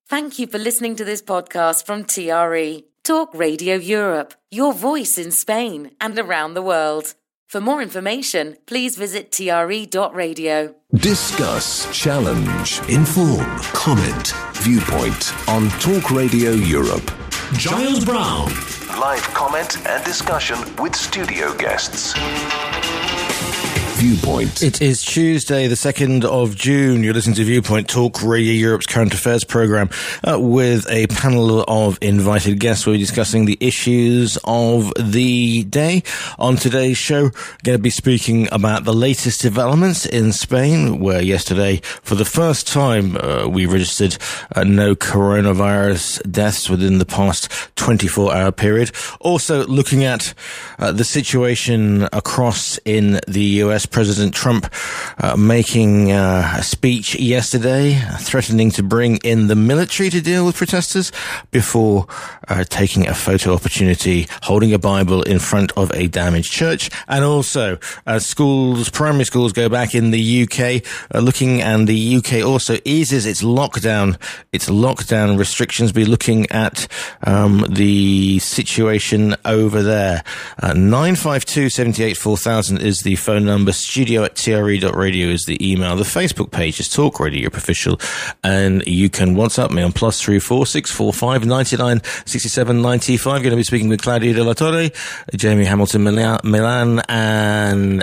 Thank you for listening to this podcast from TRE, Talk Radio Europe, your voice in Spain and around the world. For more information, please visit tre.radio. Discuss, challenge, inform, comment, viewpoint on Talk Radio Europe. Giles Brown. Live comment and discussion with studio guests. Viewpoint. It is Tuesday, the 2nd of June. You're listening to Viewpoint, Talk Radio Europe's current affairs programme, with a panel of invited guests. We'll be discussing the issues of the day. On today's show, we're going to be speaking about the latest developments in Spain, where yesterday, for the first time, we registered no coronavirus deaths within the past 24-hour period. Also looking at the situation across in the US. President Trump making a speech yesterday threatening to bring in the military to deal with protesters before taking a photo opportunity holding a Bible in front of a damaged church. And also primary schools go back in the UK, and the UK also eases its lockdown restrictions. Be looking at the situation over there. 952 78 4000 is the phone number. Studio@tre.radio is the email. The Facebook page is Talk Radio Europe Official, and you can WhatsApp me on +34 645 99 67 95. Going to be speaking with Claudia de la Torre, Jamie Hamilton Milan, and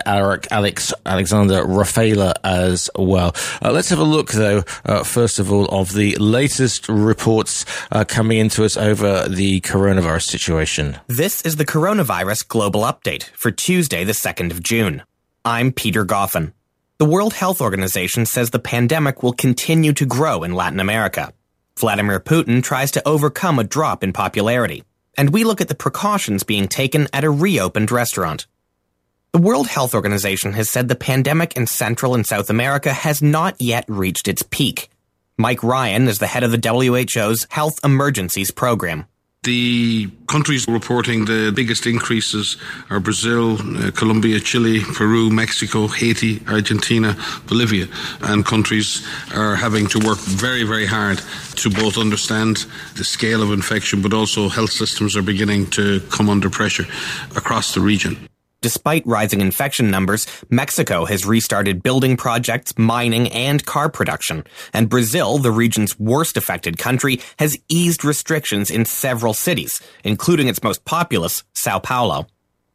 Alexander Rafaela as well. Let's have a look, though, first of all, of the latest reports coming into us over the coronavirus situation. This is the Coronavirus Global Update for Tuesday, the 2nd of June. I'm Peter Goffin. The World Health Organization says the pandemic will continue to grow in Latin America. Vladimir Putin tries to overcome a drop in popularity, and we look at the precautions being taken at a reopened restaurant. The World Health Organization has said the pandemic in Central and South America has not yet reached its peak. Mike Ryan is the head of the WHO's Health Emergencies Program. The countries reporting the biggest increases are Brazil, Colombia, Chile, Peru, Mexico, Haiti, Argentina, Bolivia. And countries are having to work very, very hard to both understand the scale of infection, but also health systems are beginning to come under pressure across the region. Despite rising infection numbers, Mexico has restarted building projects, mining, and car production. And Brazil, the region's worst affected country, has eased restrictions in several cities, including its most populous, Sao Paulo.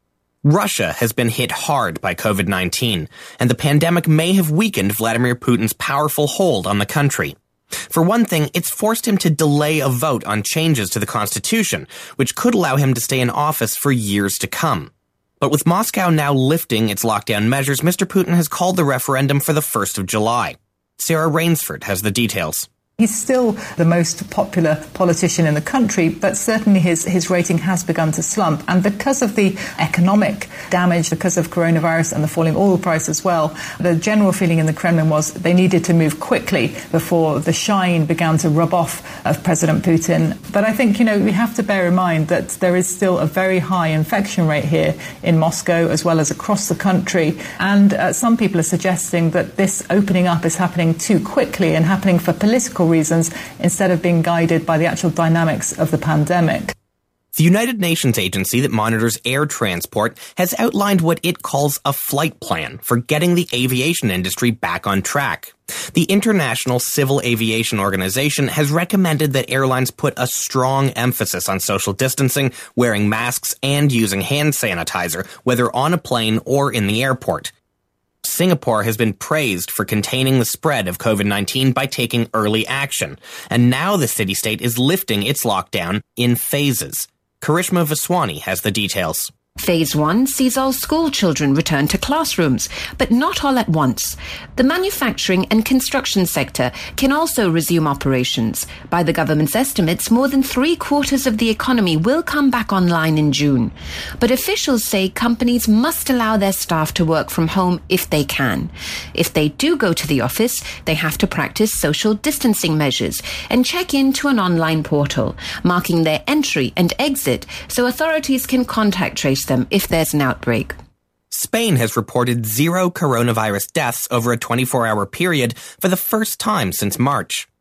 Russia has been hit hard by COVID-19, and the pandemic may have weakened Vladimir Putin's powerful hold on the country. For one thing, it's forced him to delay a vote on changes to the constitution, which could allow him to stay in office for years to come. But with Moscow now lifting its lockdown measures, Mr. Putin has called the referendum for the 1st of July. Sarah Rainsford has the details. He's still the most popular politician in the country, but certainly his rating has begun to slump. And because of the economic damage, because of coronavirus and the falling oil price as well, the general feeling in the Kremlin was they needed to move quickly before the shine began to rub off of President Putin. But I think, we have to bear in mind that there is still a very high infection rate here in Moscow as well as across the country. And some people are suggesting that this opening up is happening too quickly and happening for political reasons instead of being guided by the actual dynamics of the pandemic. The United Nations agency that monitors air transport has outlined what it calls a flight plan for getting the aviation industry back on track. The International Civil Aviation Organization has recommended that airlines put a strong emphasis on social distancing, wearing masks, and using hand sanitizer, whether on a plane or in the airport. Singapore has been praised for containing the spread of COVID-19 by taking early action, and now the city-state is lifting its lockdown in phases. Karishma Vaswani has the details. Phase 1 sees all school children return to classrooms, but not all at once. The manufacturing and construction sector can also resume operations. By the government's estimates, more than 3/4 of the economy will come back online in June. But officials say companies must allow their staff to work from home if they can. If they do go to the office, they have to practice social distancing measures and check into an online portal, marking their entry and exit so authorities can contact trace them if there's an outbreak. Spain has reported 0 coronavirus deaths over a 24-hour period for the first time since March.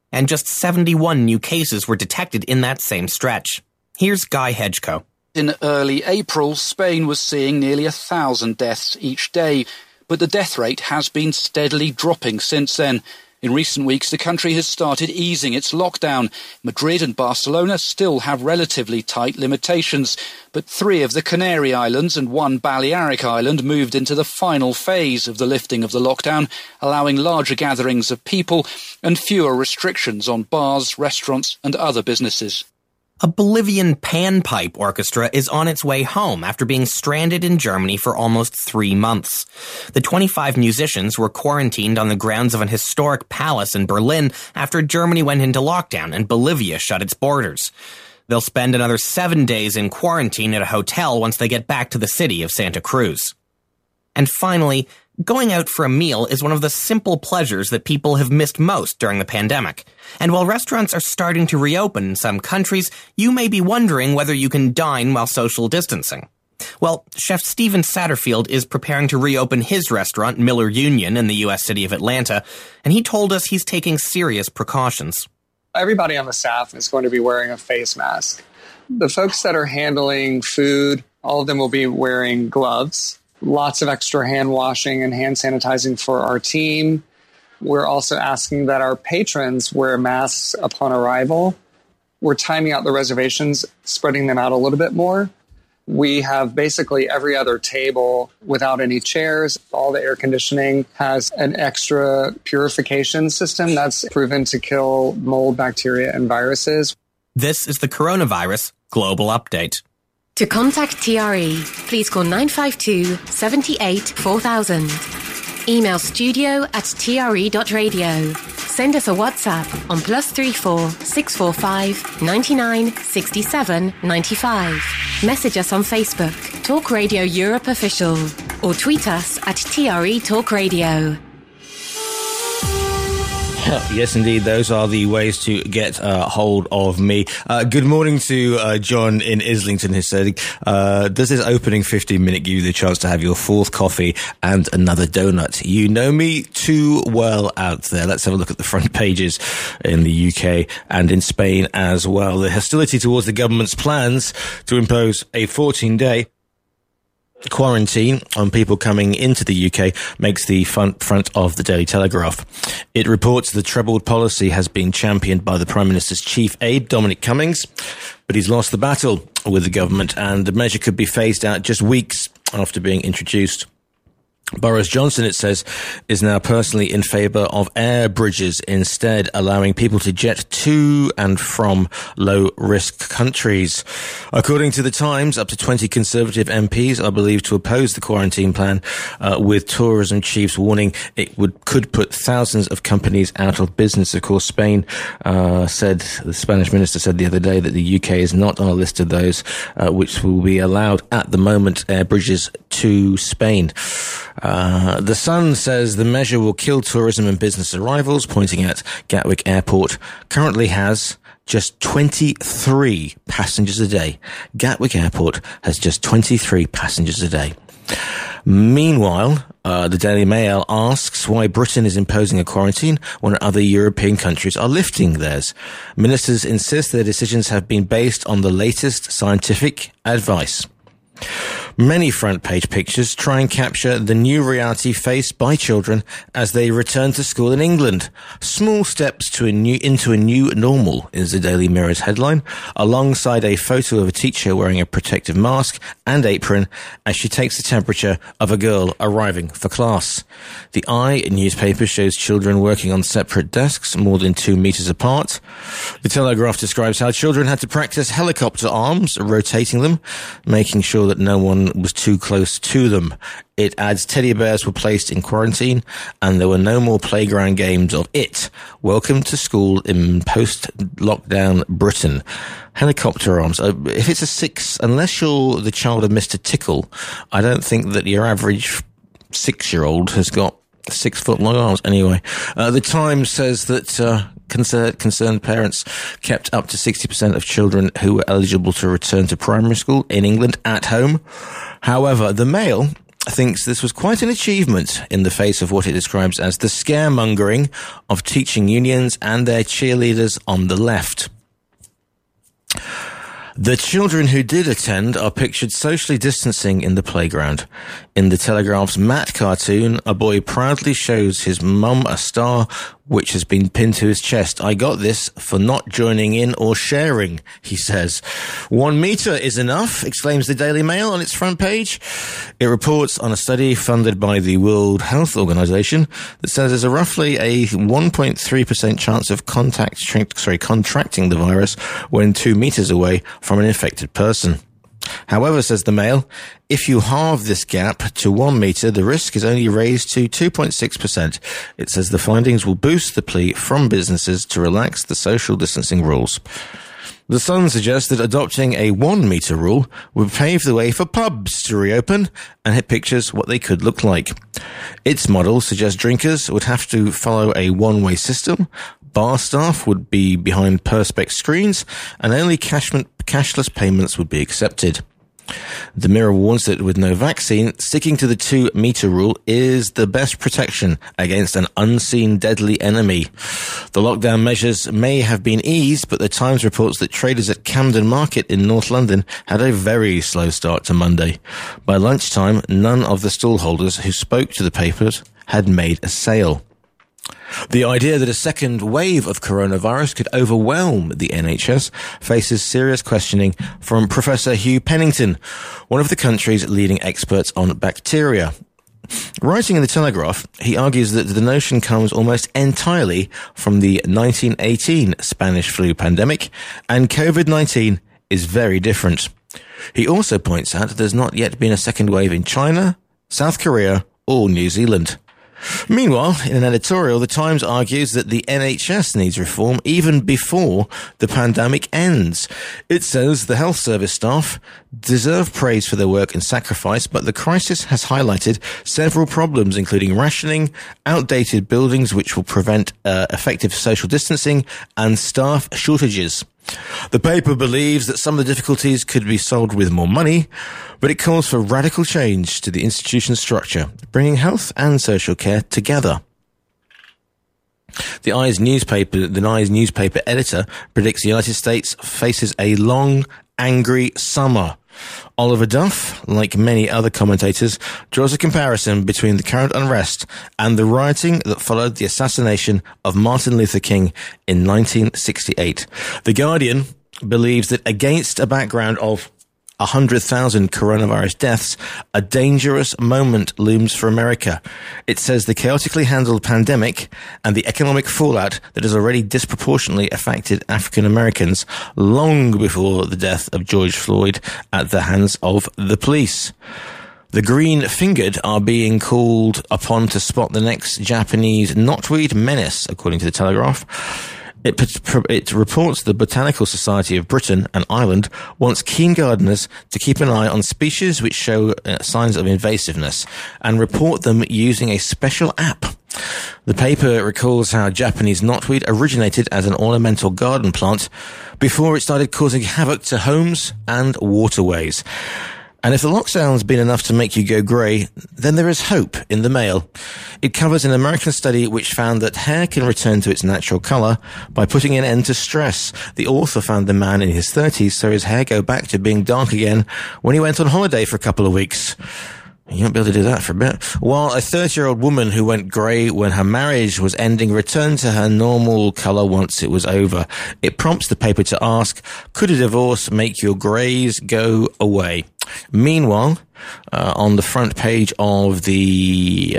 and just 71 new cases were detected in that same stretch. Here's Guy Hedgecoe. In early April, Spain was seeing nearly 1,000 deaths each day, but the death rate has been steadily dropping since then. In recent weeks, the country has started easing its lockdown. Madrid and Barcelona still have relatively tight limitations, but 3 of the Canary Islands and 1 Balearic Island moved into the final phase of the lifting of the lockdown, allowing larger gatherings of people and fewer restrictions on bars, restaurants and other businesses. A Bolivian panpipe orchestra is on its way home after being stranded in Germany for almost 3 months. The 25 musicians were quarantined on the grounds of an historic palace in Berlin after Germany went into lockdown and Bolivia shut its borders. They'll spend another 7 days in quarantine at a hotel once they get back to the city of Santa Cruz. And finally, going out for a meal is one of the simple pleasures that people have missed most during the pandemic. And while restaurants are starting to reopen in some countries, you may be wondering whether you can dine while social distancing. Well, Chef Steven Satterfield is preparing to reopen his restaurant, Miller Union, in the U.S. city of Atlanta, and he told us he's taking serious precautions. Everybody on the staff is going to be wearing a face mask. The folks that are handling food, all of them will be wearing gloves. Lots of extra hand washing and hand sanitizing for our team. We're also asking that our patrons wear masks upon arrival. We're timing out the reservations, spreading them out a little bit more. We have basically every other table without any chairs. All the air conditioning has an extra purification system that's proven to kill mold, bacteria, and viruses. This is the Coronavirus Global Update. To contact TRE, please call 952 78 4000. Email studio@tre.radio. Send us a WhatsApp on +34 645 99 67 95. Message us on Facebook, Talk Radio Europe Official, or tweet us at TRE Talk Radio. Yes, indeed. Those are the ways to get hold of me. Good morning to John in Islington, who said, does this opening 15-minute give you the chance to have your 4th coffee and another donut? You know me too well out there. Let's have a look at the front pages in the UK and in Spain as well. The hostility towards the government's plans to impose a 14-day quarantine on people coming into the UK makes the front of the Daily Telegraph. It reports the troubled policy has been championed by the Prime Minister's chief aide, Dominic Cummings, but he's lost the battle with the government and the measure could be phased out just weeks after being introduced. Boris Johnson, it says, is now personally in favour of air bridges instead, allowing people to jet to and from low-risk countries. According to The Times, up to 20 Conservative MPs are believed to oppose the quarantine plan, with tourism chiefs warning it could put thousands of companies out of business. Of course, the Spanish minister said the other day that the UK is not on a list of those which will be allowed at the moment, air bridges to Spain. The Sun says the measure will kill tourism and business arrivals, pointing at Gatwick Airport currently has just 23 passengers a day. Gatwick Airport has just 23 passengers a day. Meanwhile, the Daily Mail asks why Britain is imposing a quarantine when other European countries are lifting theirs. Ministers insist their decisions have been based on the latest scientific advice. Many front page pictures try and capture the new reality faced by children as they return to school in England. Small steps into a new normal is the Daily Mirror's headline, alongside a photo of a teacher wearing a protective mask and apron as she takes the temperature of a girl arriving for class. The Eye newspaper shows children working on separate desks more than 2 meters apart. The Telegraph describes how children had to practice helicopter arms, rotating them, making sure that no one was too close to them. It adds teddy bears were placed in quarantine and there were no more playground games of it. Welcome to school in post-lockdown Britain. Helicopter arms. If it's a 6, unless you're the child of Mr. Tickle, I don't think that your average 6-year-old has got 6-foot long arms. Anyway, the Times says that concerned parents kept up to 60% of children who were eligible to return to primary school in England at home. However, the Mail thinks this was quite an achievement in the face of what it describes as the scaremongering of teaching unions and their cheerleaders on the left. The children who did attend are pictured socially distancing in the playground. In the Telegraph's Matt cartoon, a boy proudly shows his mum a star which has been pinned to his chest. "I got this for not joining in or sharing," he says. "1 metre is enough," exclaims the Daily Mail on its front page. It reports on a study funded by the World Health Organization that says there's a roughly a 1.3% chance of contracting the virus when 2 metres away from an infected person. However, says the Mail, if you halve this gap to 1 metre, the risk is only raised to 2.6%. It says the findings will boost the plea from businesses to relax the social distancing rules. The Sun suggests that adopting a 1 metre rule would pave the way for pubs to reopen, and it pictures what they could look like. Its model suggests drinkers would have to follow a one-way system, bar staff would be behind perspex screens, and only cashless payments would be accepted. The Mirror warns that with no vaccine, sticking to the 2 metre rule is the best protection against an unseen deadly enemy. The lockdown measures may have been eased, but the Times reports that traders at Camden Market in North London had a very slow start to Monday. By lunchtime, none of the stallholders who spoke to the papers had made a sale. The idea that a second wave of coronavirus could overwhelm the NHS faces serious questioning from Professor Hugh Pennington, one of the country's leading experts on bacteria. Writing in the Telegraph, he argues that the notion comes almost entirely from the 1918 Spanish flu pandemic, and COVID-19 is very different. He also points out that there's not yet been a second wave in China, South Korea, or New Zealand. Meanwhile, in an editorial, the Times argues that the NHS needs reform even before the pandemic ends. It says the health service staff deserve praise for their work and sacrifice, but the crisis has highlighted several problems, including rationing, outdated buildings which will prevent effective social distancing, and staff shortages. The paper believes that some of the difficulties could be solved with more money, but it calls for radical change to the institution's structure, bringing health and social care together. The I's newspaper editor predicts the United States faces a long, angry summer. Oliver Duff, like many other commentators, draws a comparison between the current unrest and the rioting that followed the assassination of Martin Luther King in 1968. The Guardian believes that against a background of 100,000 coronavirus deaths, a dangerous moment looms for America. It says the chaotically handled pandemic and the economic fallout that has already disproportionately affected African Americans long before the death of George Floyd at the hands of the police. The green-fingered are being called upon to spot the next Japanese knotweed menace, according to the Telegraph. It reports the Botanical Society of Britain and Ireland wants keen gardeners to keep an eye on species which show signs of invasiveness and report them using a special app. The paper recalls how Japanese knotweed originated as an ornamental garden plant before it started causing havoc to homes and waterways. And if the lockdown's been enough to make you go grey, then there is hope in the Mail. It covers an American study which found that hair can return to its natural colour by putting an end to stress. The author found the man in his 30s saw his hair go back to being dark again when he went on holiday for a couple of weeks. You won't be able to do that for a bit. While a 30-year-old woman who went grey when her marriage was ending returned to her normal colour once it was over. It prompts the paper to ask, could a divorce make your greys go away? Meanwhile, on the front page of the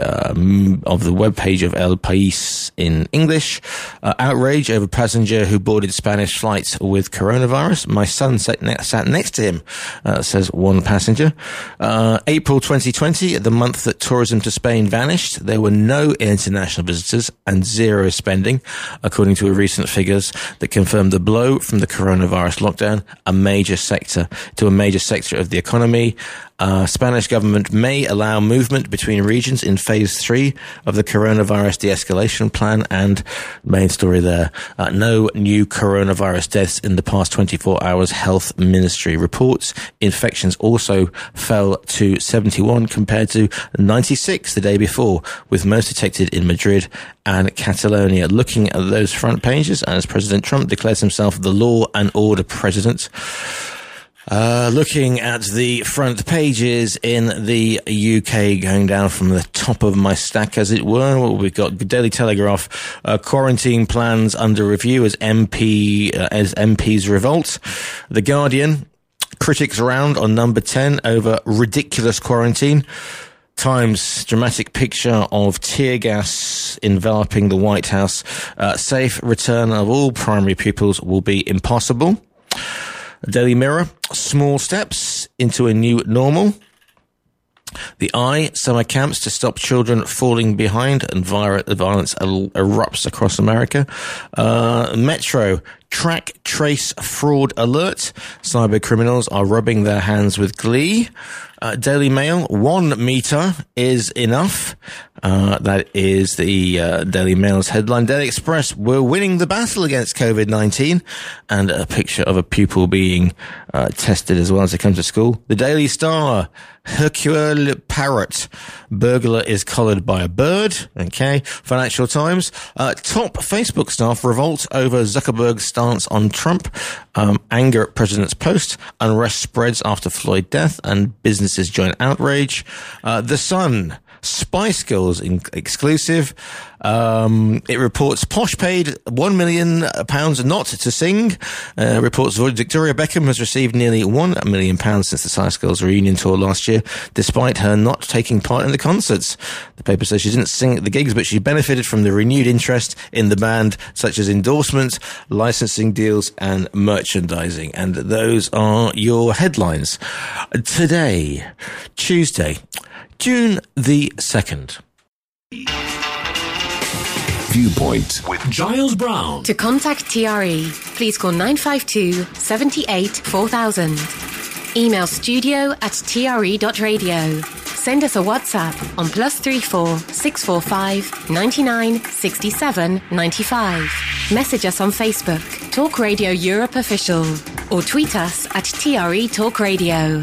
web page of El País in English, outrage over passenger who boarded Spanish flights with coronavirus. My son sat next to him, says one passenger. April 2020, the month that tourism to Spain vanished, there were no international visitors and zero spending, according to recent figures that confirmed the blow from the coronavirus lockdown, a major sector of the economy economy. Spanish government may allow movement between regions in phase 3 of the coronavirus de-escalation plan. And main story there, no new coronavirus deaths in the past 24 hours, Health Ministry reports. Infections also fell to 71 compared to 96 the day before, with most detected in Madrid and Catalonia. Looking at those front pages, as President Trump declares himself the law and order president. Looking at the front pages in the UK, going down from the top of my stack, as it were, well, we've got Daily Telegraph, quarantine plans under review as MPs revolt. The Guardian, critics round on number 10 over ridiculous quarantine. Times, dramatic picture of tear gas enveloping the White House. Safe return of all primary pupils will be impossible. Daily Mirror, small steps into a new normal. The Eye, summer camps to stop children falling behind, and violence erupts across America. Metro, track, trace, fraud alert. Cyber criminals are rubbing their hands with glee. Daily Mail, 1 meter is enough. That is the Daily Mail's headline. Daily Express, we're winning the battle against COVID-19. And a picture of a pupil being tested as well as they come to school. The Daily Star, Hercule Parrot, burglar is collared by a bird. Okay. Financial Times, top Facebook staff revolt over Zuckerberg's stance on Trump. Anger at president's post. Unrest spreads after Floyd death, and businesses join outrage. The Sun, Spice Girls exclusive. It reports Posh paid £1 million not to sing. Reports Victoria Beckham has received nearly £1 million since the Spice Girls reunion tour last year, despite her not taking part in the concerts. The paper says she didn't sing at the gigs, but she benefited from the renewed interest in the band, such as endorsements, licensing deals, and merchandising. And those are your headlines. Today, Tuesday, June the 2nd. Viewpoint with Giles Brown. To contact TRE, please call 952 78 4000. Email studio@tre.radio. Send us a WhatsApp on +34 645 99 67 95. Message us on Facebook, Talk Radio Europe Official, or tweet us at TRE Talk Radio.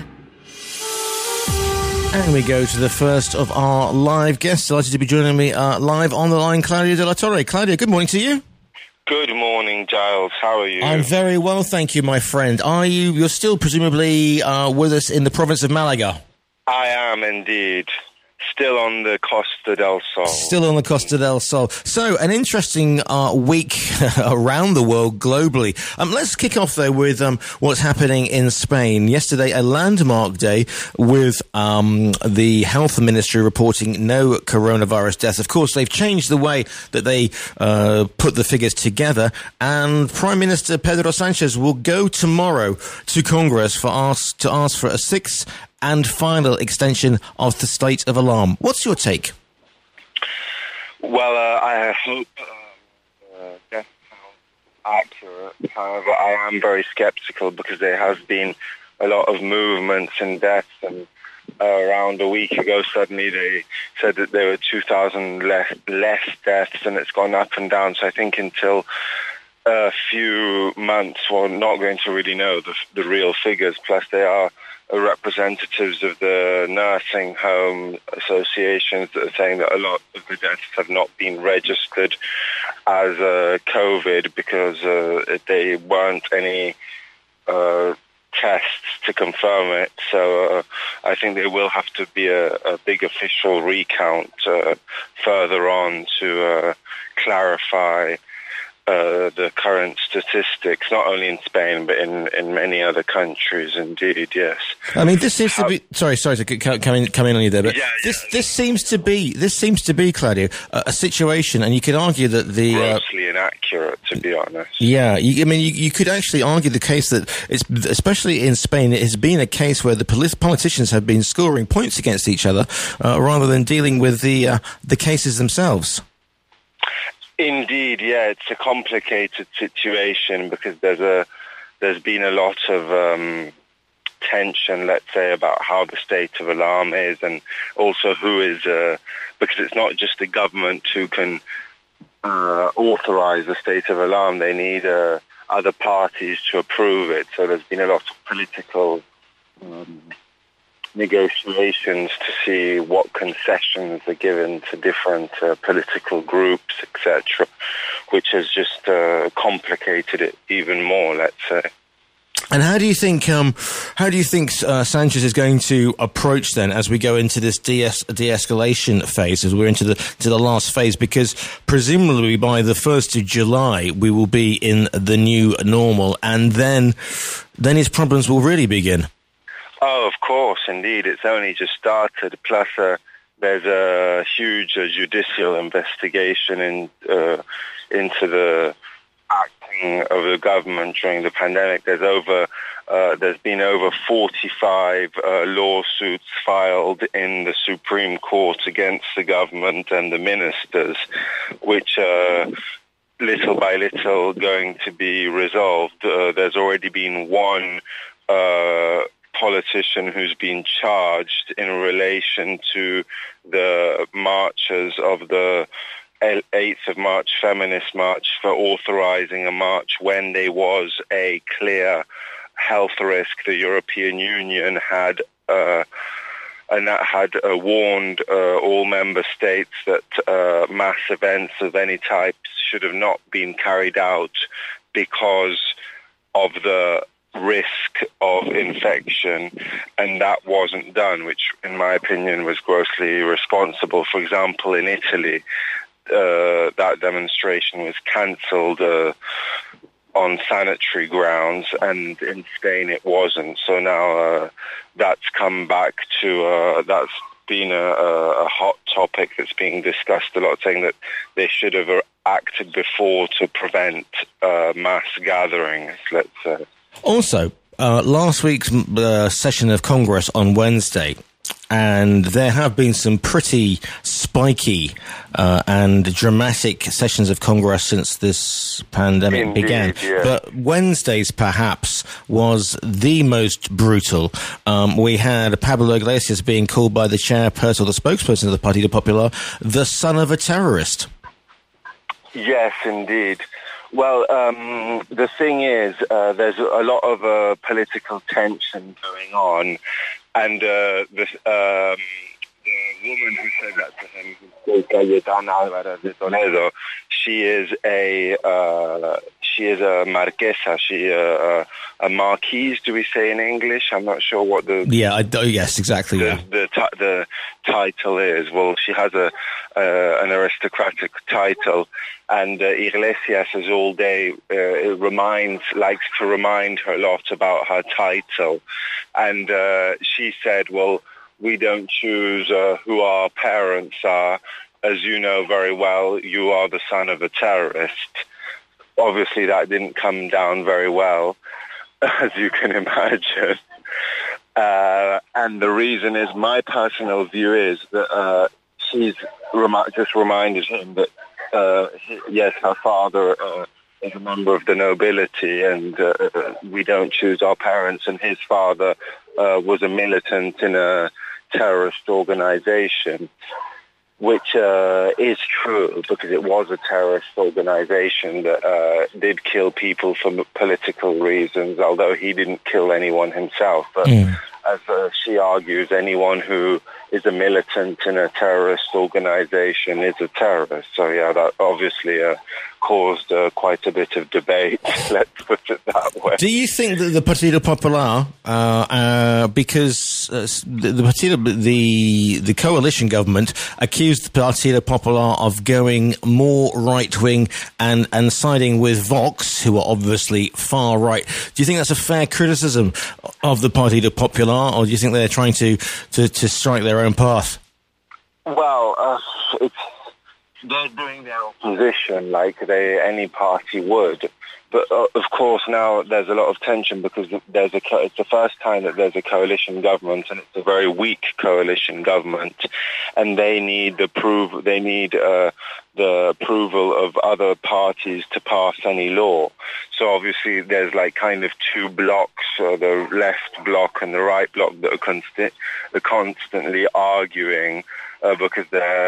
And we go to the first of our live guests. Delighted to be joining me live on the line, Claudio de la Torre. Claudio, good morning to you. Good morning, Giles. How are you? I'm very well, thank you, my friend. You're still presumably with us in the province of Malaga? I am indeed. Still on the Costa del Sol. Still on the Costa del Sol. So, an interesting week around the world globally. Let's kick off, though, with what's happening in Spain. Yesterday, a landmark day with the Health Ministry reporting no coronavirus deaths. Of course, they've changed the way that they put the figures together, and Prime Minister Pedro Sanchez will go tomorrow to Congress to ask for a 6th and final extension of the state of alarm. What's your take? Well, I hope death sounds accurate. However, I am very sceptical because there has been a lot of movements and deaths, and around a week ago, suddenly they said that there were 2,000 less deaths, and it's gone up and down. So I think until a few months, we're not going to really know the real figures. Plus, they are representatives of the nursing home associations that are saying that a lot of the deaths have not been registered as COVID because they weren't any tests to confirm it. So I think there will have to be a big official recount further on to clarify the current statistics, not only in Spain, but in many other countries, indeed, yes. I mean, this seems to be... Sorry to come in on you there, but this seems to be, Claudio, a situation, and you could argue that the... grossly inaccurate, to be honest. Yeah, you could actually argue the case that, it's, especially in Spain, it has been a case where the politicians have been scoring points against each other, rather than dealing with the cases themselves. Indeed, yeah, it's a complicated situation because there's been a lot of tension, let's say, about how the state of alarm is, and also who is, because it's not just the government who can authorize the state of alarm. They need other parties to approve it. So there's been a lot of political negotiations to see what concessions are given to different political groups, etc., which has just complicated it even more, let's say. And how do you think Sanchez is going to approach then as we go into this de-escalation phase, as we're into the last phase? Because presumably by the 1st of July we will be in the new normal, and then his problems will really begin. Oh, of course, indeed. It's only just started. Plus, there's a huge judicial investigation into the acting of the government during the pandemic. There's been over 45 lawsuits filed in the Supreme Court against the government and the ministers, which little by little going to be resolved. There's already been one politician who's been charged in relation to the marches of the 8th of March feminist march for authorizing a march when there was a clear health risk. The European Union had warned all member states that mass events of any type should have not been carried out because of the risk of infection, and that wasn't done, which in my opinion was grossly irresponsible. For example, in Italy, that demonstration was cancelled on sanitary grounds, and in Spain it wasn't. So now that's come back to, that's been a hot topic that's being discussed a lot, saying that they should have acted before to prevent mass gatherings, let's say. Also, last week's session of Congress on Wednesday, and there have been some pretty spiky and dramatic sessions of Congress since this pandemic began. Yeah. But Wednesday's perhaps was the most brutal. We had Pablo Iglesias being called by the chairperson or the spokesperson of the Partido Popular the son of a terrorist. Yes, indeed. Well, the thing is, there's a lot of political tension going on, and the woman who said that to him, Cayetana Álvarez de Toledo, she is a marquesa, a marquise. Do we say in English? I'm not sure what the yes, exactly. The title is. Well, she has an aristocratic title, and Iglesias is all day likes to remind her a lot about her title, and she said, well, we don't choose who our parents are. As you know very well, you are the son of a terrorist. Obviously, that didn't come down very well, as you can imagine. And the reason is, my personal view is that she's just reminded him that, yes, her father is a member of the nobility, and we don't choose our parents, and his father was a militant in a terrorist organization, which is true, because it was a terrorist organization that did kill people for political reasons, although he didn't kill anyone himself. But as she argues, anyone who is a militant in a terrorist organization is a terrorist. So, yeah, that obviously caused quite a bit of debate, let's put it that way. Do you think that the Partido Popular, because the coalition government accused the Partido Popular of going more right-wing and siding with Vox, who are obviously far right, do you think that's a fair criticism of the Partido Popular, or do you think they're trying to strike their own path? Well, they're doing their opposition like any party would. But of course now there's a lot of tension because it's the first time that there's a coalition government, and it's a very weak coalition government, and they need the approval of other parties to pass any law. So obviously there's like kind of two blocks, the left bloc and the right bloc, that are constantly arguing because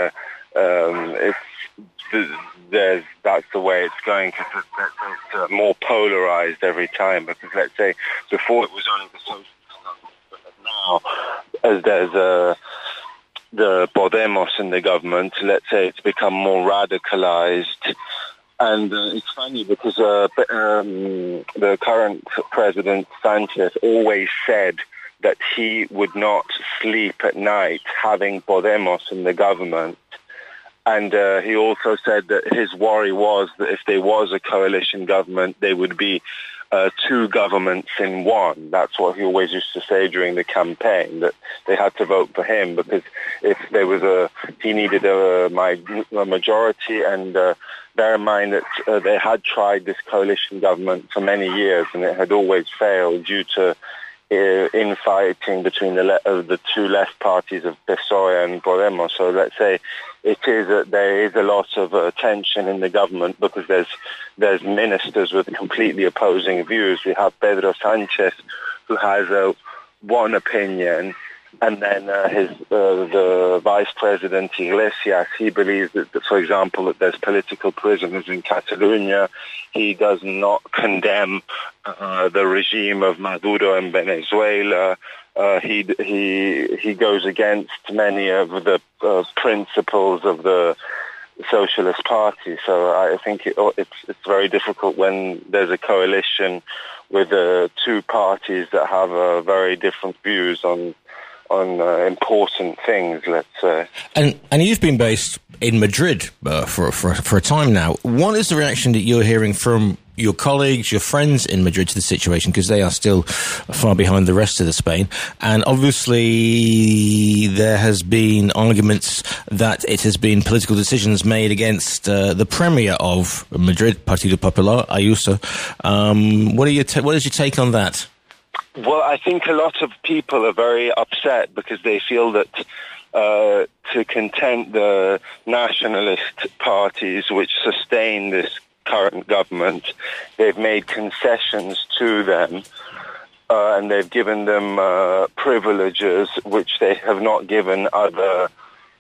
that's the way it's going, because it's more polarized every time. Because let's say before it was only the socialist government, but now as there's the Podemos in the government, let's say it's become more radicalized. And it's funny because the current president, Sanchez, always said that he would not sleep at night having Podemos in the government. And he also said that his worry was that if there was a coalition government, there would be two governments in one. That's what he always used to say during the campaign, that they had to vote for him because if there was he needed a majority. And bear in mind that they had tried this coalition government for many years, and it had always failed due to infighting between the two left parties of PSOE and Podemos. So let's say there is a lot of tension in the government because there's ministers with completely opposing views. We have Pedro Sanchez, who has one opinion, and then the Vice President Iglesias, he believes that, for example, that there's political prisoners in Catalonia. He does not condemn the regime of Maduro in Venezuela. He goes against many of the principles of the Socialist Party. So I think it's very difficult when there's a coalition with two parties that have very different views on important things, let's say. And you've been based in Madrid for a time now. What is the reaction that you're hearing from your colleagues, your friends in Madrid to the situation? Because they are still far behind the rest of the Spain. And obviously there has been arguments that it has been political decisions made against the Premier of Madrid, Partido Popular, Ayuso. What is your take on that? Well, I think a lot of people are very upset because they feel that to content the nationalist parties which sustain this current government, they've made concessions to them and they've given them privileges which they have not given other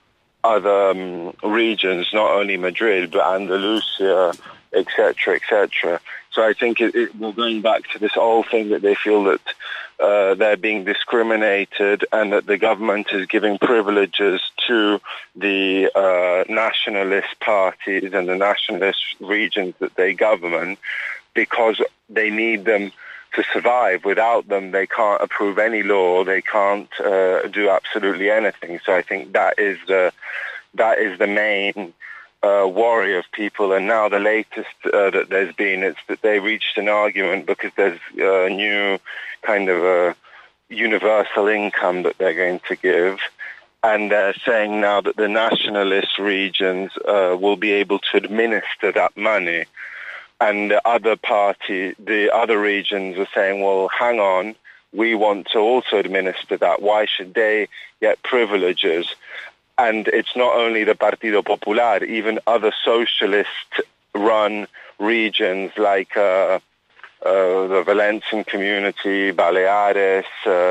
regions, not only Madrid, but Andalusia, etc., etc. So I think we're going back to this whole thing that they feel that they're being discriminated and that the government is giving privileges to the nationalist parties and the nationalist regions that they govern because they need them to survive. Without them, they can't approve any law. They can't do absolutely anything. So I think that is the main worry of people. And now the latest that there's been, it's that they reached an argument because there's a new kind of a universal income that they're going to give. And they're saying now that the nationalist regions will be able to administer that money. And the other regions are saying, well, hang on, we want to also administer that. Why should they get privileges? And it's not only the Partido Popular, even other socialist-run regions like the Valencian community, Baleares,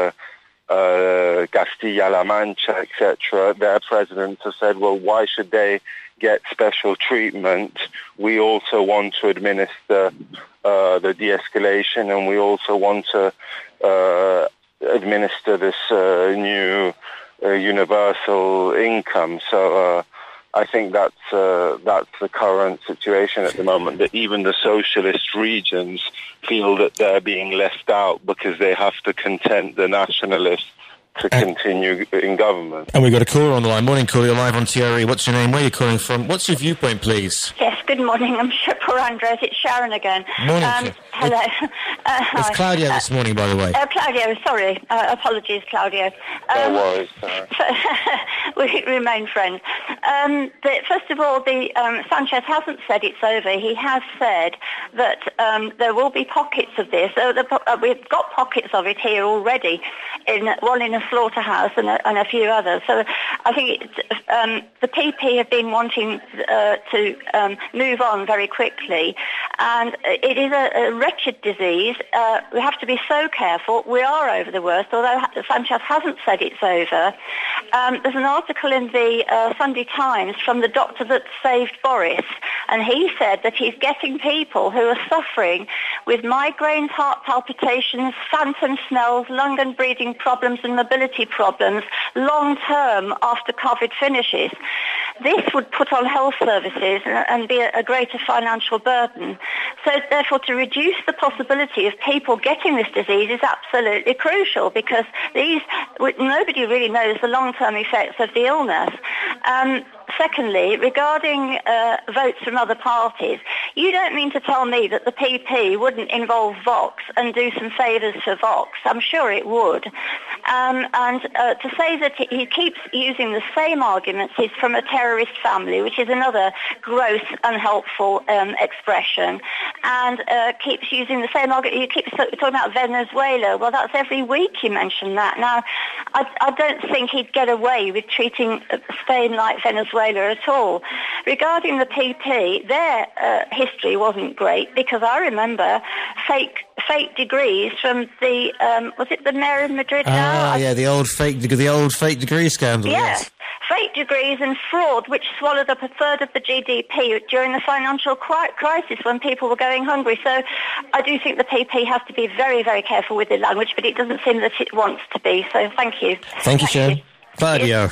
Castilla-La Mancha, etc., their presidents have said, well, why should they get special treatment? We also want to administer the de-escalation, and we also want to administer this new universal income. So I think that's the current situation at the moment, that even the socialist regions feel that they're being left out because they have to content the nationalists to continue in government. And we've got a caller on the line. Morning, caller. You're live on TRE. What's your name? Where are you calling from? What's your viewpoint, please? Yes, good morning. I'm sure poor Andres. It's Sharon again. Morning. Hello. It's Claudio this morning, by the way. Claudio, sorry. Apologies, Claudio. No worries. We remain friends. First of all, Sanchez hasn't said it's over. He has said that there will be pockets of this. We've got pockets of it here already, one in a slaughterhouse and a few others. So I think the PP have been wanting to move on very quickly, and it is a wretched disease. We have to be so careful. We are over the worst, although Sanchez hasn't said it's over. There's an article in the Sunday Times from the doctor that saved Boris, and he said that he's getting people who are suffering with migraines, heart palpitations, phantom smells, lung and breathing problems and mobility problems long term after COVID finishes. This would put on health services and be a greater financial burden. So therefore, to reduce the possibility of people getting this disease is absolutely crucial, because nobody really knows the long-term effects of the illness. Secondly, regarding votes from other parties, you don't mean to tell me that the PP wouldn't involve Vox and do some favours for Vox. I'm sure it would. To say that he keeps using the same arguments, he's from a terrorist family, which is another gross, unhelpful expression, and keeps using the same argument. He keeps talking about Venezuela. Well, that's every week you mention that. Now, I don't think he'd get away with treating Spain like Venezuela at all. Regarding the PP, their history wasn't great, because I remember fake degrees from the was it the mayor of Madrid? Yeah, the old fake degree scandal. Yes. Fake degrees and fraud, which swallowed up a third of the GDP during the financial crisis when people were going hungry. So I do think the PP has to be very, very careful with the language, but it doesn't seem that it wants to be. So thank you. Thank you, Sharon. Claudio.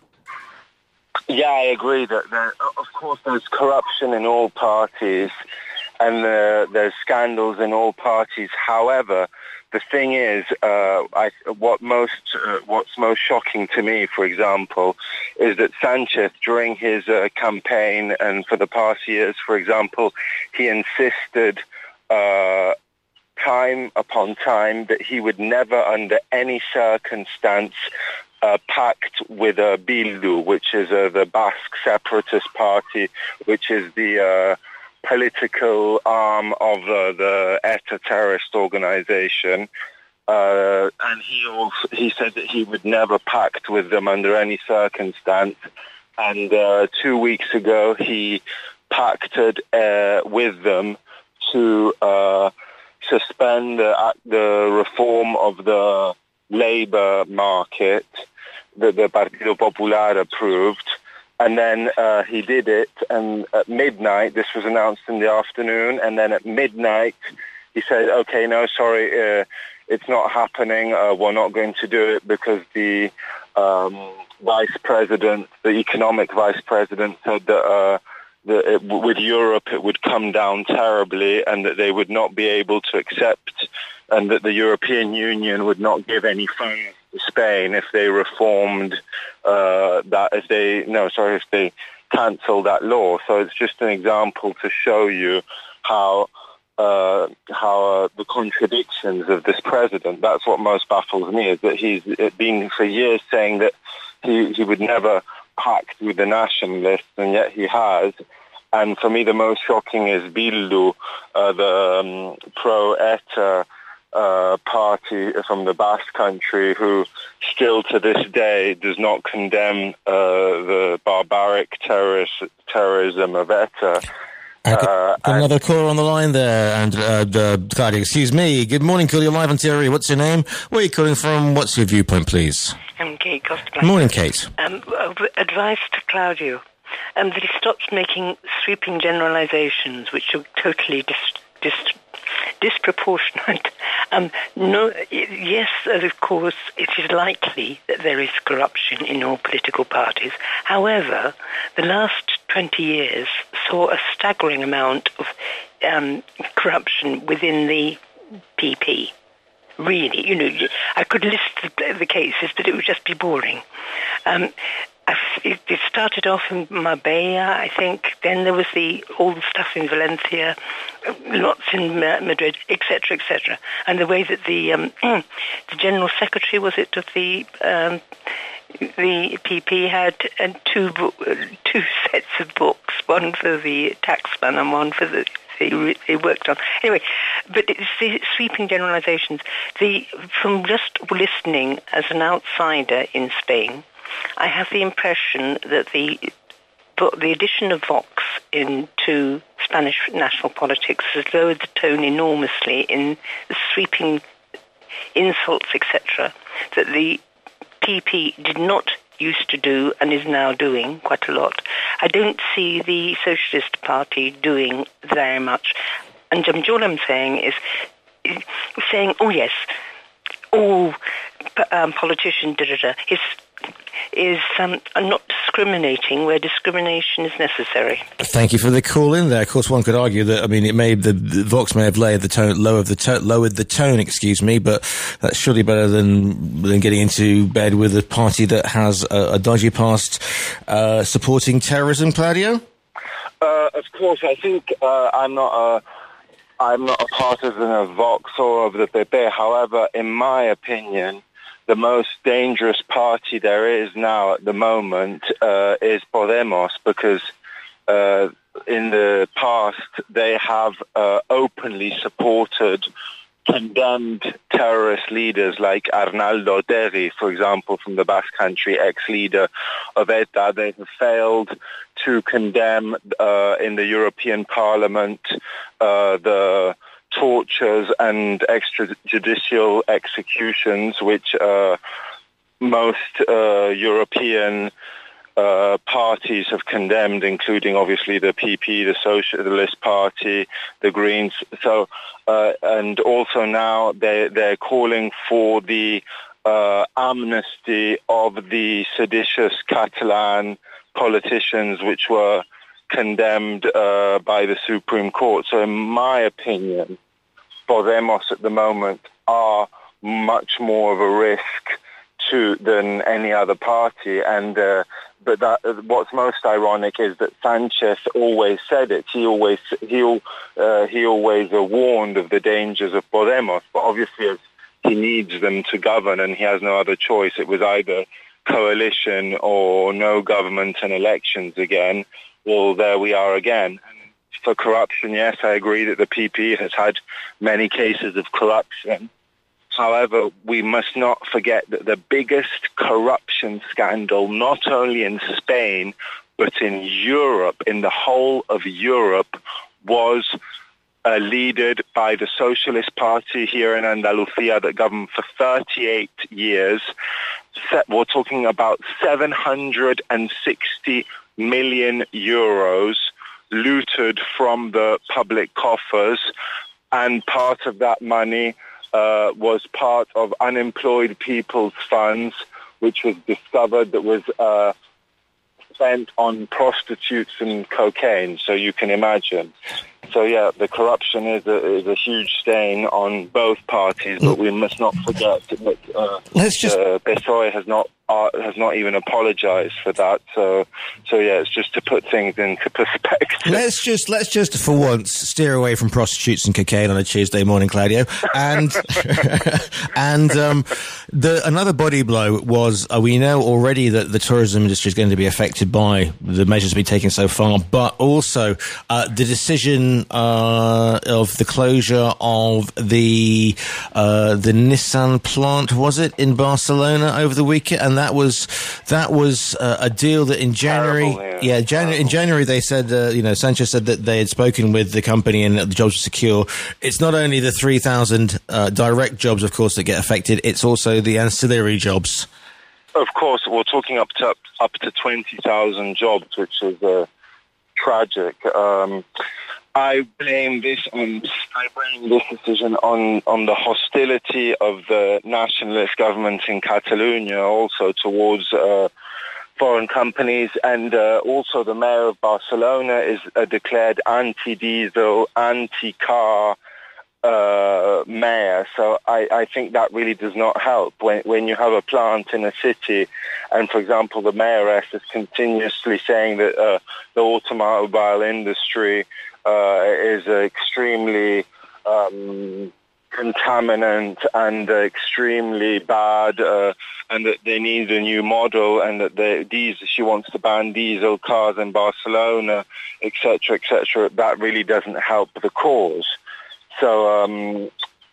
Yeah, I agree that of course there's corruption in all parties and there's scandals in all parties. However, the thing is, what's most shocking to me, for example, is that Sanchez, during his campaign and for the past years, for example, he insisted time upon time that he would never, under any circumstance, pact with Bildu, which is the Basque separatist party, which is the political arm of the ETA terrorist organization. And he said that he would never pact with them under any circumstance. And 2 weeks ago, he pacted with them to suspend the reform of the labor market that the Partido Popular approved. And then he did it, and at midnight, this was announced in the afternoon, and then at midnight he said, okay, no, sorry, it's not happening, we're not going to do it, because the vice president, the economic vice president, said that with Europe it would come down terribly, and that they would not be able to accept, and that the European Union would not give any funds to Spain if they reformed if they cancel that law. So it's just an example to show you how the contradictions of this president. That's what most baffles me, is that he's been for years saying that he would never pact with the nationalists, and yet he has. And for me, the most shocking is Bildu, the pro-ETA party from the Basque country, who still to this day does not condemn the barbaric terrorism of ETA. Another caller on the line there, and Claudia, excuse me. Good morning, caller. You're live on TRE. What's your name? Where are you calling from? What's your viewpoint, please? I'm Kate Costa. Good morning, Kate. Advice to Claudio, that he stops making sweeping generalizations, which are totally disproportionate. Yes, of course, it is likely that there is corruption in all political parties. However, the last 20 years saw a staggering amount of corruption within the PP. Really, I could list the cases, but it would just be boring. It started off in Marbella, I think. Then there was all the stuff in Valencia, lots in Madrid, etc., etc. And the way that the general secretary, was it, of the the PP had two sets of books, one for the taxman and one for they worked on. Anyway, but it's the sweeping generalizations. From just listening as an outsider in Spain, I have the impression that the addition of Vox into Spanish national politics has lowered the tone enormously in the sweeping insults, etc., that the PP did not used to do and is now doing quite a lot. I don't see the Socialist Party doing very much. And all I'm saying is saying, oh yes, all politicians is not discriminating where discrimination is necessary. Thank you for the call in there. Of course, one could argue that, I mean, the Vox may have lowered the tone, but that's surely better than getting into bed with a party that has a dodgy past supporting terrorism, Claudio? Of course, I think I'm not a partisan of Vox or of the PP. However, in my opinion, the most dangerous party there is now at the moment is Podemos, because in the past they have openly supported condemned terrorist leaders like Arnaldo Otegi, for example, from the Basque Country, ex-leader of ETA. They have failed to condemn in the European Parliament the tortures and extrajudicial executions, which most European parties have condemned, including obviously the PP, the Socialist Party, the Greens. So, and also now they're calling for the amnesty of the seditious Catalan politicians, which were condemned by the Supreme Court. So in my opinion, Podemos at the moment are much more of a risk than any other party. And but what's most ironic is that Sanchez always said it. He always warned of the dangers of Podemos. But obviously, as he needs them to govern, and he has no other choice, it was either coalition or no government and elections again. Well, there we are again. For corruption, yes, I agree that the PP has had many cases of corruption. However, we must not forget that the biggest corruption scandal, not only in Spain, but in Europe, in the whole of Europe, was led by the Socialist Party here in Andalusia that governed for 38 years. We're talking about 760 million euros looted from the public coffers, and part of that money was part of unemployed people's funds, which was discovered that was spent on prostitutes and cocaine. So you can imagine. So yeah, the corruption is a huge stain on both parties, but we must not forget that PSOE has not even apologized for that. So yeah, it's just to put things into perspective. Let's just for once steer away from prostitutes and cocaine on a Tuesday morning, Claudio. And another body blow was we know already that the tourism industry is going to be affected by the measures being taken so far, but also the decision of the closure of the Nissan plant, was it, in Barcelona over the weekend? And that was a deal that in January, in January they said, Sanchez said that they had spoken with the company and that the jobs were secure. It's not only the 3,000 direct jobs, of course, that get affected, it's also the ancillary jobs. Of course, we're talking up to 20,000 jobs, which is tragic. I blame this decision on the hostility of the nationalist government in Catalonia, also towards foreign companies, and also the mayor of Barcelona is a declared anti-diesel, anti-car mayor. So I think that really does not help when you have a plant in a city, and for example the mayoress is continuously saying that the automobile industry is extremely contaminant and extremely bad, and that they need a new model, and that she wants to ban diesel cars in Barcelona, etc., etc. That really doesn't help the cause. So,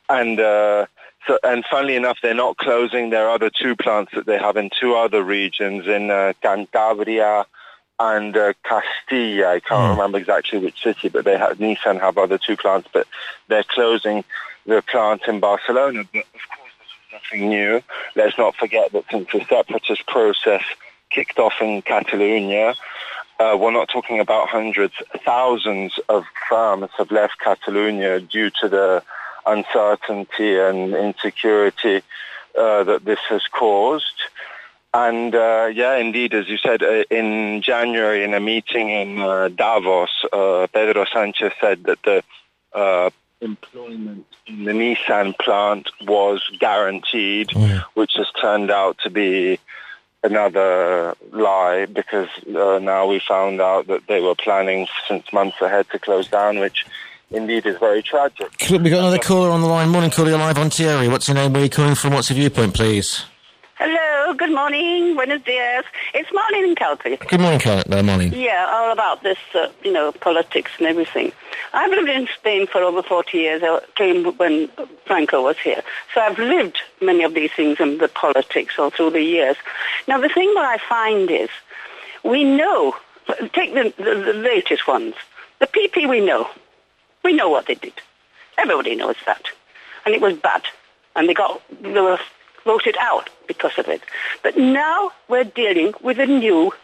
and funnily enough, they're not closing their other two plants that they have in two other regions, in Cantabria and Castilla. I can't remember exactly which city, but Nissan have other two plants, but they're closing the plant in Barcelona. But of course, this is nothing new. Let's not forget that since the separatist process kicked off in Catalonia, we're not talking about hundreds, thousands of farms have left Catalonia due to the uncertainty and insecurity that this has caused. And indeed, as you said, in January in a meeting in Davos, Pedro Sanchez said that the employment in the Nissan plant was guaranteed, which has turned out to be another lie, because now we found out that they were planning since months ahead to close down, which indeed is very tragic. We've got another caller on the line. Morning, caller, you're live on TRE. What's your name? Where are you calling from? What's your viewpoint, please? Hello, good morning, buenos dias. It's Marlene in Calgary. Good morning, Marlene. Yeah, all about this, politics and everything. I've lived in Spain for over 40 years. I came when Franco was here. So I've lived many of these things in the politics all through the years. Now, the thing that I find is, we know, take the latest ones, the PP we know what they did. Everybody knows that. And it was bad. And they were voted out because of it. But now we're dealing with the new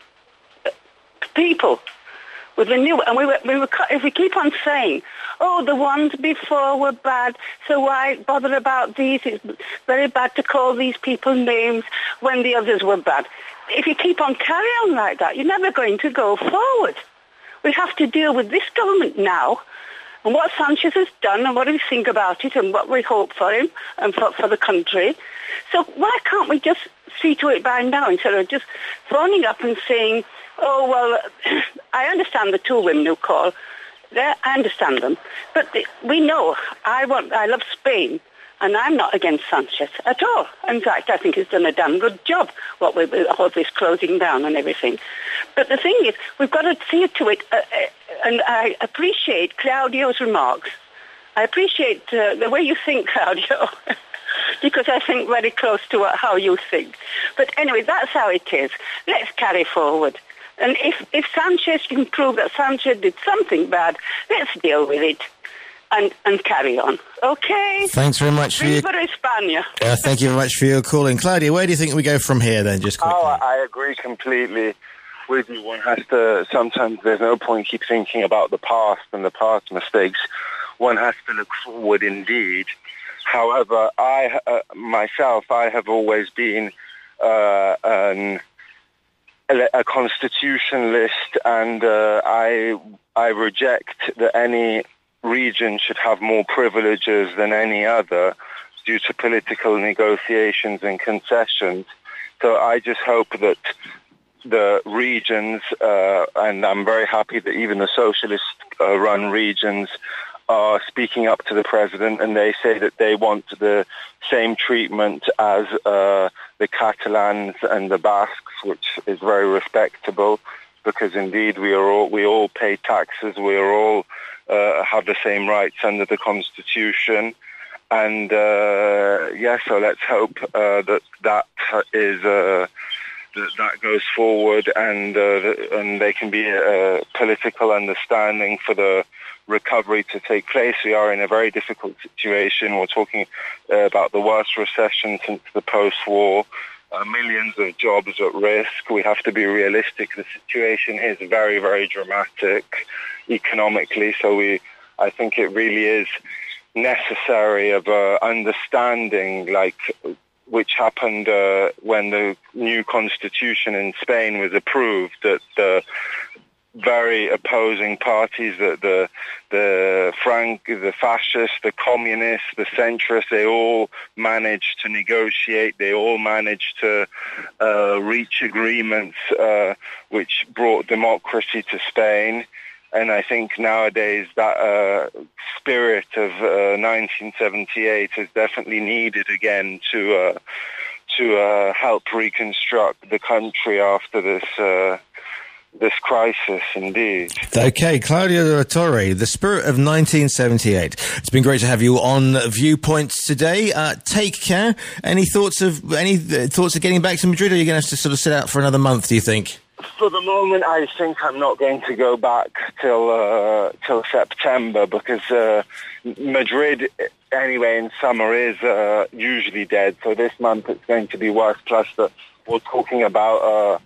people. With the new, and if we keep on saying, oh, the ones before were bad, so why bother about these? It's very bad to call these people names when the others were bad. If you keep on carrying on like that, you're never going to go forward. We have to deal with this government now, and what Sanchez has done, and what we think about it, and what we hope for him, and for the country. So why can't we just see to it by now, instead of just phoning up and saying, oh, well, I understand the two women who call. I understand them. But we know, I love Spain, and I'm not against Sanchez at all. In fact, I think he's done a damn good job, with all this closing down and everything. But the thing is, we've got to see to it, and I appreciate Claudio's remarks. I appreciate the way you think, Claudio, because I think very close to how you think. But anyway, that's how it is. Let's carry forward. And if Sanchez can prove that Sanchez did something bad, let's deal with it and carry on. Okay? Thanks very much for Viva España. Thank you very much for your calling. Claudia, where do you think we go from here then, just quickly? Oh, I agree completely with you. One has to, sometimes there's no point keep thinking about the past and the past mistakes. One has to look forward indeed. However, I have always been a constitutionalist, and I reject that any region should have more privileges than any other due to political negotiations and concessions. So I just hope that the regions, and I'm very happy that even the socialist-run regions are speaking up to the president, and they say that they want the same treatment as the Catalans and the Basques, which is very respectable, because indeed we all pay taxes, we are all have the same rights under the Constitution, and so let's hope that goes forward, and there can be a political understanding for the recovery to take place. We are in a very difficult situation. We're talking about the worst recession since the post-war. Millions of jobs at risk. We have to be realistic. The situation is very, very dramatic economically. So I think it really is necessary of understanding, which happened when the new constitution in Spain was approved, that the very opposing parties, the fascists, the communists, the centrists, they all managed to negotiate, they all managed to reach agreements which brought democracy to Spain. And I think nowadays that spirit of 1978 is definitely needed again to help reconstruct the country after this crisis, indeed. Okay, Claudia de la Torre, the spirit of 1978. It's been great to have you on Viewpoints today. Take care. Any thoughts of getting back to Madrid, or are you going to have to sort of sit out for another month, do you think? For the moment, I think I'm not going to go back till September, because Madrid, anyway, in summer is usually dead. So this month it's going to be worse. Plus, we're talking about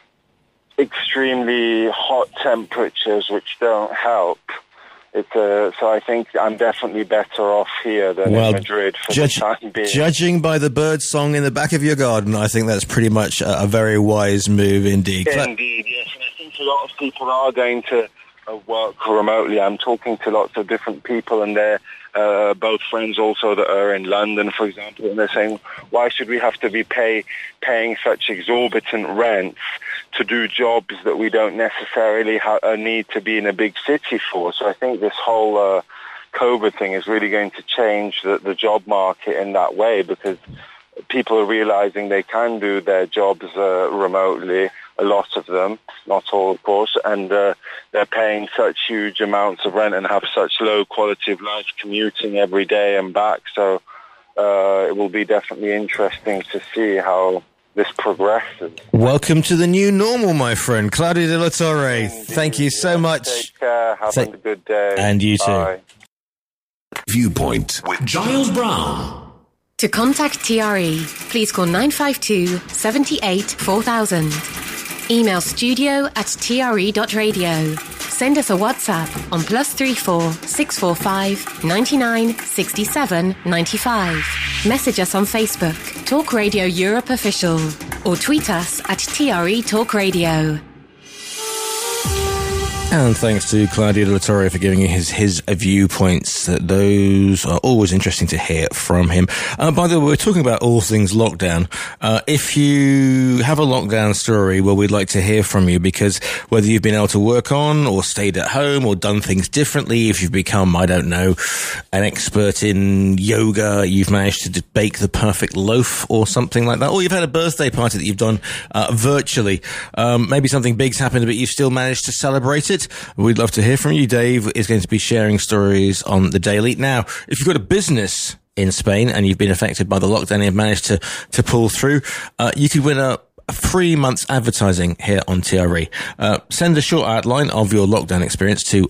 extremely hot temperatures, which don't help. So I think I'm definitely better off here than in Madrid for the time being. Judging by the bird song in the back of your garden, I think that's pretty much a very wise move indeed. Indeed, yes. And I think a lot of people are going to work remotely. I'm talking to lots of different people, and they're both friends also that are in London, for example, and they're saying, why should we have to be paying such exorbitant rents to do jobs that we don't necessarily need to be in a big city for? So I think this whole COVID thing is really going to change the job market in that way, because people are realizing they can do their jobs remotely, a lot of them, not all, of course, and they're paying such huge amounts of rent and have such low quality of life commuting every day and back. So it will be definitely interesting to see how this progresses. Welcome to the new normal, my friend. Claudia de la Torre, thank you so much. Take care. Have a good day. And you too. Bye. Viewpoint with Giles Brown. To contact TRE, please call 952 78 4000. Email studio@tre.radio. Send us a WhatsApp on +34 645 99 67 95. Message us on Facebook, Talk Radio Europe Official, or tweet us at TRE Talk Radio. And thanks to Claudia de la Torre for giving his viewpoints. Those are always interesting to hear from him. By the way, we're talking about all things lockdown. If you have a lockdown story, well, we'd like to hear from you, because whether you've been able to work on or stayed at home or done things differently, if you've become, I don't know, an expert in yoga, you've managed to bake the perfect loaf or something like that, or you've had a birthday party that you've done virtually. Maybe something big's happened, but you've still managed to celebrate it. We'd love to hear from you. Dave is going to be sharing stories on the daily. Now, if you've got a business in Spain and you've been affected by the lockdown and you've managed to pull through, you could win a free month's advertising here on TRE. Send a short outline of your lockdown experience to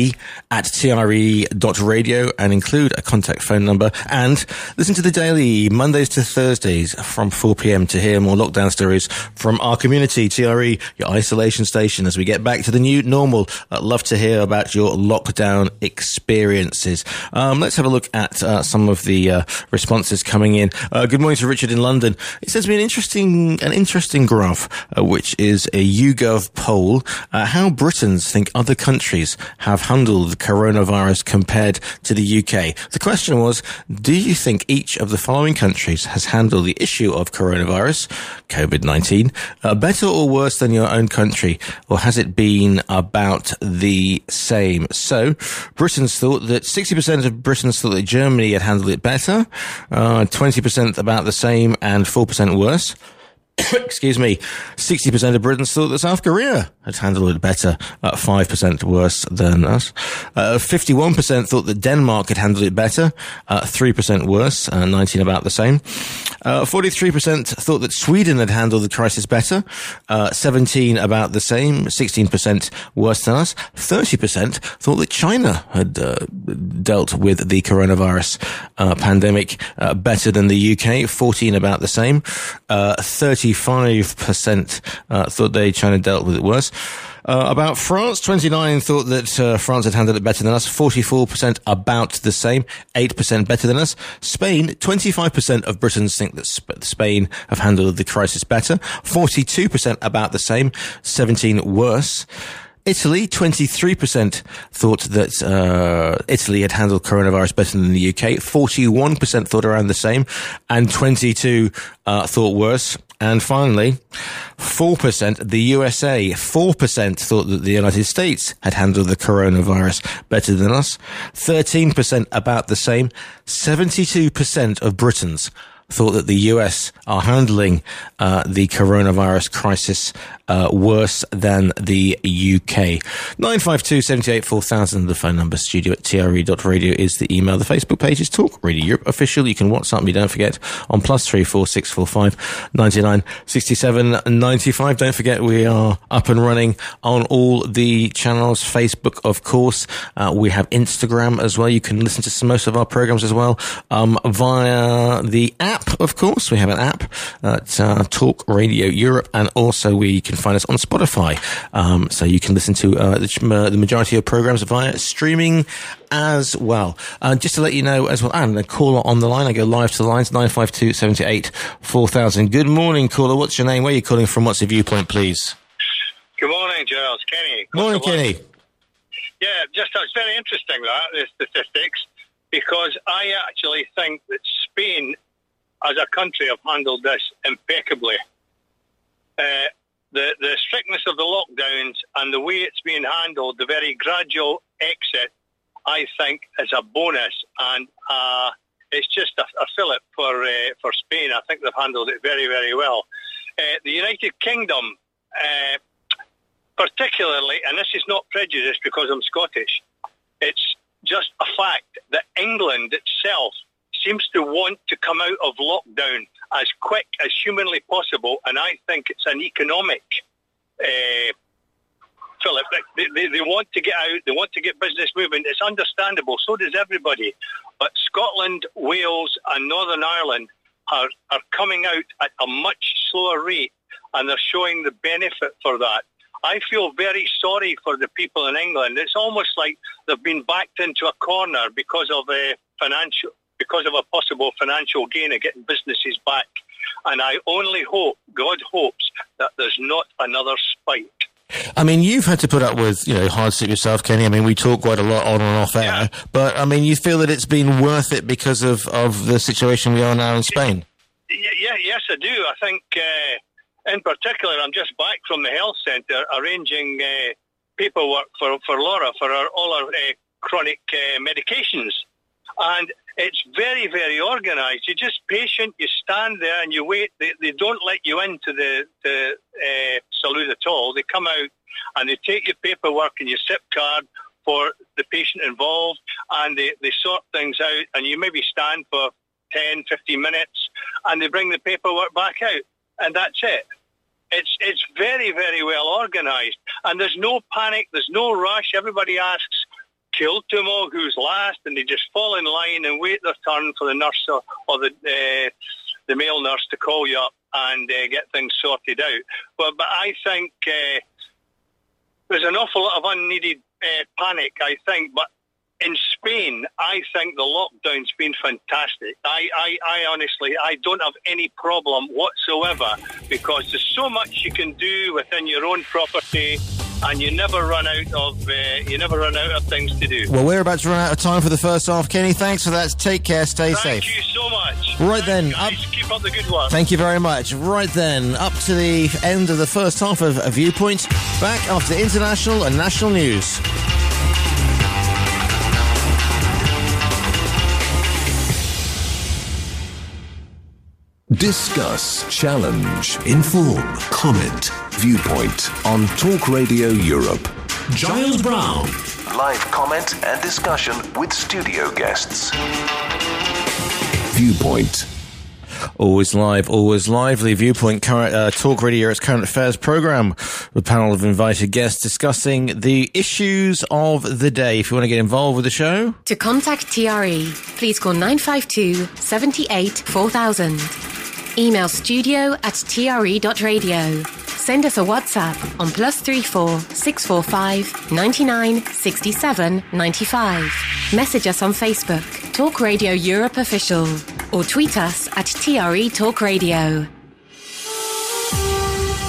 wendy@tre.radio and include a contact phone number, and listen to the daily Mondays to Thursdays from 4 p.m. to hear more lockdown stories from our community. TRE, your isolation station, as we get back to the new normal. I'd love to hear about your lockdown experiences. Let's have a look at some of the responses coming in. Good morning to Richard in London. It says, an interesting graph, which is a YouGov poll, how Britons think other countries have handled the coronavirus compared to the UK. The question was, do you think each of the following countries has handled the issue of coronavirus, COVID-19, better or worse than your own country, or has it been about the same? So, Britons thought that 60% of Britons thought that Germany had handled it better, 20% about the same, and 4% worse. Excuse me, 60% of Britons thought that South Korea had handled it better, 5% worse than us. 51% thought that Denmark had handled it better, 3% worse, 19 about the same. 43% thought that Sweden had handled the crisis better, 17 about the same, 16% worse than us. 30% thought that China had dealt with the coronavirus pandemic better than the UK, 14 about the same. 35% thought China dealt with it worse. About France, 29 thought that France had handled it better than us, 44% about the same, 8% better than us. Spain, 25% of Britons think that Spain have handled the crisis better, 42% about the same, 17 worse. Italy, 23% thought that Italy had handled coronavirus better than the UK. 41% thought around the same, and 22% thought worse. And finally, 4%, the USA, 4% thought that the United States had handled the coronavirus better than us. 13% about the same. 72% of Britons thought that the US are handling the coronavirus crisis worse than the UK. 952-78-4000, the phone number, studio at tre.radio is the email. The Facebook page is Talk Radio Europe Official. You can WhatsApp me, don't forget, on +34 645 99 67 95. Don't forget, we are up and running on all the channels. Facebook, of course. We have Instagram as well. You can listen to most of our programs as well via the app. Of course, we have an app at Talk Radio Europe, and also we can find us on Spotify. So you can listen to the majority of programs via streaming as well. Just to let you know as well, and a caller on the line. I go live to the lines, 952-78-4000. Good morning, caller. What's your name? Where are you calling from? What's your viewpoint, please? Good morning, Giles. Kenny. Morning, Kenny. Yeah, it's very interesting, the statistics, because I actually think that Spain as a country have handled this impeccably. The strictness of the lockdowns and the way it's being handled, the very gradual exit, I think is a bonus, and it's just a fillip for Spain. I think they've handled it very, very well. The United Kingdom, particularly, and this is not prejudice because I'm Scottish, it's just a fact that England itself seems to want to come out of lockdown as quick as humanly possible, and I think it's an economic Philip. They want to get out, they want to get business moving. It's understandable, so does everybody. But Scotland, Wales and Northern Ireland are coming out at a much slower rate, and they're showing the benefit for that. I feel very sorry for the people in England. It's almost like they've been backed into a corner because of a possible financial gain of getting businesses back. And I only hope, God hopes, that there's not another spike. I mean, you've had to put up with, hardship yourself, Kenny. I mean, we talk quite a lot on and off air, but I mean, you feel that it's been worth it because of the situation we are now in Spain? Yes, I do. I think, in particular, I'm just back from the health centre arranging paperwork for Laura for all our chronic medications. And it's very, very organised. You're just patient. You stand there and you wait. They don't let you into the salute at all. They come out and they take your paperwork and your SIP card for the patient involved, and they sort things out, and you maybe stand for 10, 15 minutes, and they bring the paperwork back out, and that's it. It's very, very well organised, and there's no panic, there's no rush. Everybody asks, kill tomorrow, who's last, and they just fall in line and wait their turn for the nurse or the male nurse to call you up and get things sorted out. But I think there's an awful lot of unneeded panic, I think. But in Spain, I think the lockdown's been fantastic. I honestly, I don't have any problem whatsoever, because there's so much you can do within your own property, and you never run out of things to do. Well, we're about to run out of time for the first half, Kenny. Thanks for that. Take care. Stay safe. Thank you so much. Right then, keep up the good work. Thank you very much. Right then, up to the end of the first half of A Viewpoint. Back after the international and national news. Discuss, challenge, inform, comment, Viewpoint on Talk Radio Europe. Giles Brown. Live comment and discussion with studio guests. Viewpoint. Always live, always lively. Viewpoint, Talk Radio Europe's current affairs programme. A panel of invited guests discussing the issues of the day. If you want to get involved with the show, to contact TRE, please call 952 78 4000. Email studio@tre.radio. Send us a WhatsApp on +34 645 99 67 95. Message us on Facebook, Talk Radio Europe Official, or tweet us at TRE Talk Radio.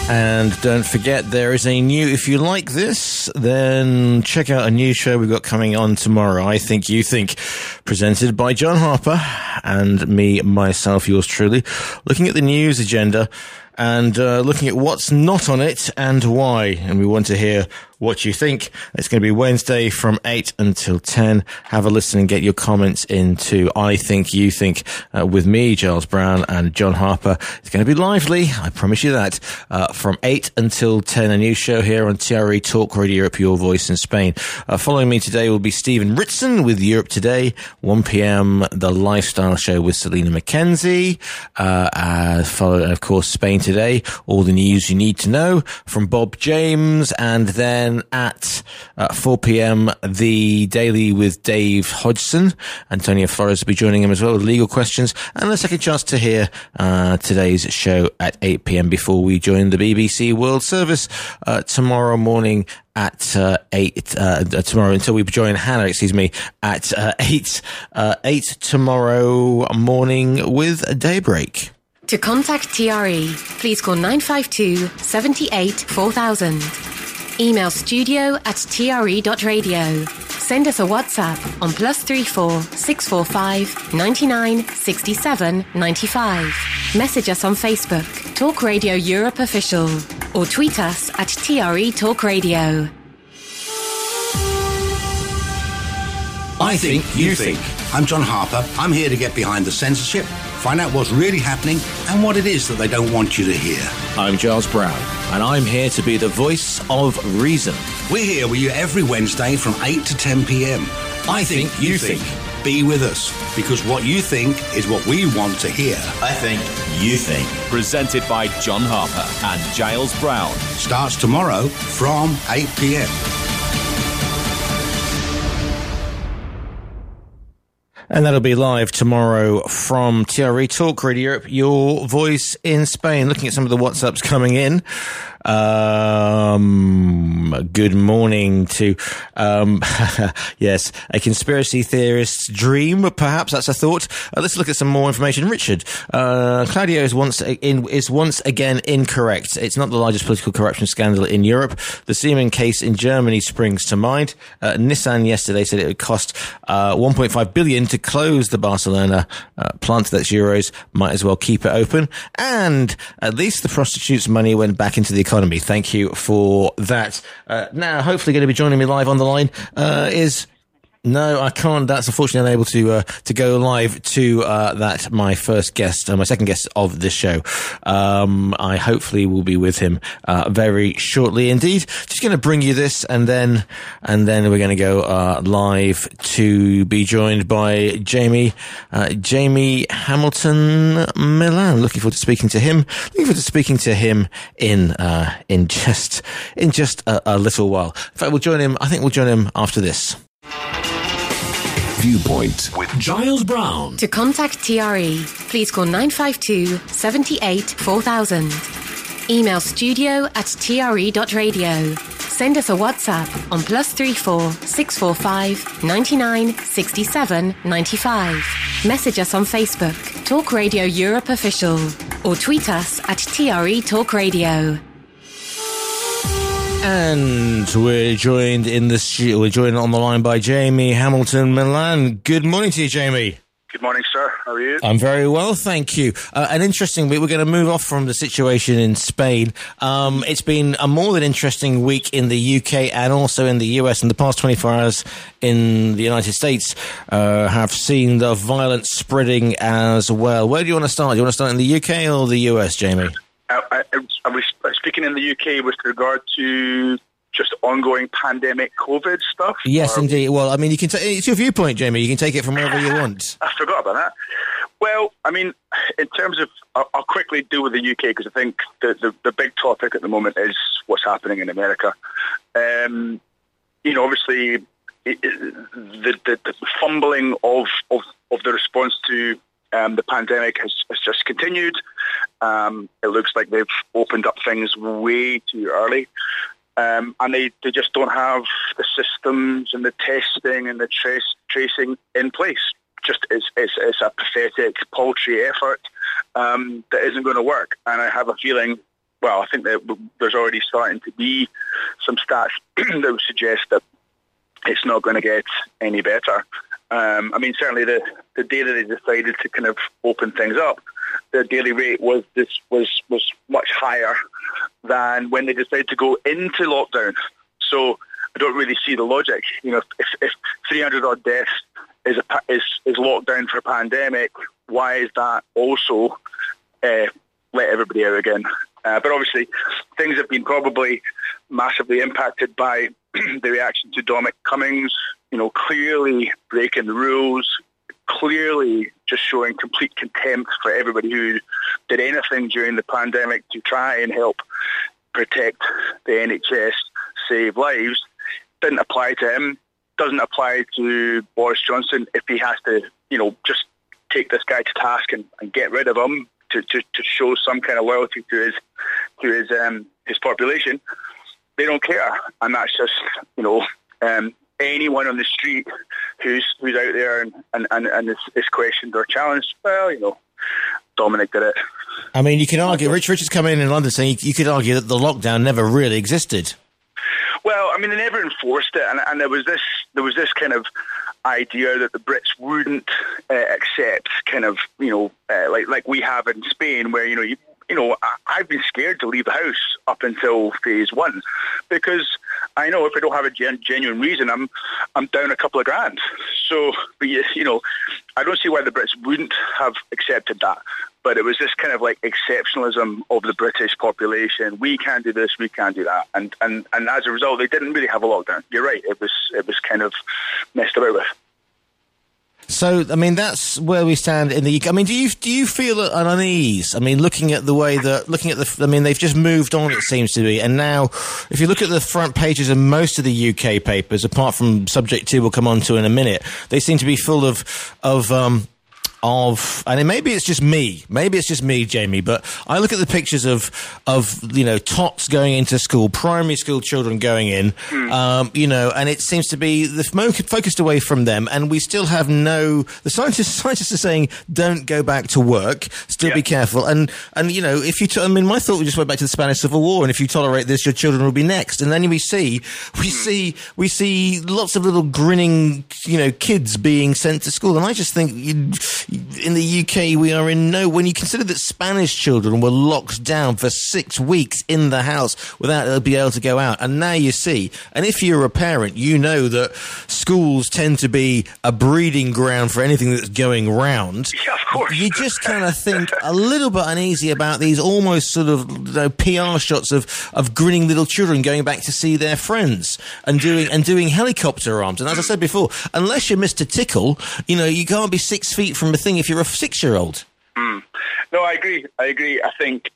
And don't forget, there is a new, if you like this, then check out a new show we've got coming on tomorrow, I Think You Think, presented by John Harper and me, myself, yours truly, looking at the news agenda and looking at what's not on it and why. And we want to hear what you think. It's going to be Wednesday from 8 until 10. Have a listen and get your comments into I Think You Think with me, Giles Brown, and John Harper. It's going to be lively, I promise you that, from 8 until 10, a new show here on TRE Talk Radio Europe, your voice in Spain. Following me today will be Stephen Ritson with Europe Today, 1 p.m, the Lifestyle Show with Selena McKenzie, followed, of course, Spain Today, all the news you need to know from Bob James, and then at 4 p.m, the Daily with Dave Hodgson. Antonio Flores will be joining him as well with legal questions, and a second chance to hear today's show at 8 p.m. before we join the BBC World Service tomorrow morning at 8 tomorrow, until we join Hannah, at 8 tomorrow morning with Daybreak. To contact TRE, please call 952 78 4000. Email studio@tre.radio. Send us a WhatsApp on +34 645 99 67 95. Message us on Facebook, Talk Radio Europe Official, or tweet us at TRE Talk Radio. I Think You Think. I'm John Harper. I'm here to get behind the censorship, find out what's really happening and what it is that they don't want you to hear. I'm Giles Brown, and I'm here to be the voice of reason. We're here with you every Wednesday from 8 to 10 p.m. I Think You Think. Be with us, because what you think is what we want to hear. I Think You Think. Presented by John Harper and Giles Brown. Starts tomorrow from 8 p.m. And that'll be live tomorrow from TRE Talk Radio Europe, your voice in Spain. Looking at some of the WhatsApps coming in. Good morning to, yes, a conspiracy theorist's dream, perhaps that's a thought. Let's look at some more information. Richard, Claudio is once again incorrect. It's not the largest political corruption scandal in Europe. The Siemens case in Germany springs to mind. Nissan yesterday said it would cost 1.5 billion to close the Barcelona plant. That's euros. Might as well keep it open. And at least the prostitutes' money went back into the economy. Thank you for that. Now, hopefully going to be joining me live on the line No, I can't. That's unfortunately unable to go live to that. My first guest, my second guest of this show. I hopefully will be with him very shortly indeed. Just going to bring you this, and then we're going to go live to be joined by Jamie Hamilton Milan. Looking forward to speaking to him. Looking forward to speaking to him in just a little while. In fact, we'll join him. I think we'll join him after this. Viewpoint with Giles Brown. To contact TRE, please call 952 78 4000. Email studio@tre.radio. Send us a WhatsApp on +34 645 99 67 95. Message us on Facebook, Talk Radio Europe Official, or tweet us at TRE Talk Radio. And we're joined on the line by Jamie Hamilton Milan. Good morning to you, Jamie. Good morning, sir. How are you? I'm very well, thank you. An interesting week. We're going to move off from the situation in Spain. It's been a more than interesting week in the UK and also in the US. In the past 24 hours in the United States have seen the violence spreading as well. Where do you want to start? Do you want to start in the UK or the US, Jamie? I was speaking in the UK with regard to just ongoing pandemic COVID stuff. Yes, indeed. Well, I mean, it's your viewpoint, Jamie. You can take it from wherever you want. I forgot about that. Well, I mean, in terms of, I'll quickly deal with the UK because I think the big topic at the moment is what's happening in America. Obviously, the fumbling of the response to the pandemic has just continued. It looks like they've opened up things way too early. And they just don't have the systems and the testing and the tracing in place. Just it's a pathetic, paltry effort that isn't going to work. And I have a feeling I think that there's already starting to be some stats that would suggest that it's not going to get any better. Certainly the day that they decided to kind of open things up, the daily rate was much higher than when they decided to go into lockdown. So I don't really see the logic. If 300 odd deaths is locked down for a pandemic, why is that also let everybody out again? But obviously, things have been probably massively impacted by the reaction to Dominic Cummings, clearly breaking the rules, clearly just showing complete contempt for everybody who did anything during the pandemic to try and help protect the NHS, save lives. Didn't apply to him, doesn't apply to Boris Johnson if he has to, just take this guy to task and get rid of him to show some kind of loyalty to his population. They don't care, and that's just anyone on the street who's out there and is questioned or challenged. Well, Dominic did it. I mean, you can argue. Richard's come in London saying you could argue that the lockdown never really existed. Well, they never enforced it, and there was this kind of idea that the Brits wouldn't accept kind of like we have in Spain, where I've been scared to leave the house up until phase 1 because I know if I don't have a genuine reason, I'm down a couple of grand. So, but I don't see why the Brits wouldn't have accepted that. But it was this kind of like exceptionalism of the British population. We can't do this, we can't do that, and as a result, they didn't really have a lockdown. You're right; it was kind of messed about with. So, that's where we stand in the UK. Do you feel at unease? Looking at they've just moved on, it seems to be. And now, if you look at the front pages of most of the UK papers, apart from Subject 2 we'll come on to in a minute, they seem to be full of and maybe it's just me, Jamie, but I look at the pictures of tots going into school, primary school children going in, and it seems to be focused away from them, and we still have the scientists are saying don't go back to work, still be careful, and if you my thought we just went back to the Spanish Civil War, and if you tolerate this, your children will be next, and then we see lots of little grinning kids being sent to school, and I just think in the UK, we are when you consider that Spanish children were locked down for 6 weeks in the house without being able to go out. And now you see, and if you're a parent, you know that schools tend to be a breeding ground for anything that's going round. Yeah, of course. You just kind of think a little bit uneasy about these almost sort of PR shots of grinning little children going back to see their friends and doing helicopter arms. And as I said before, unless you're Mr. Tickle, you can't be 6 feet from a thing if you're a 6-year-old. No, I agree. I think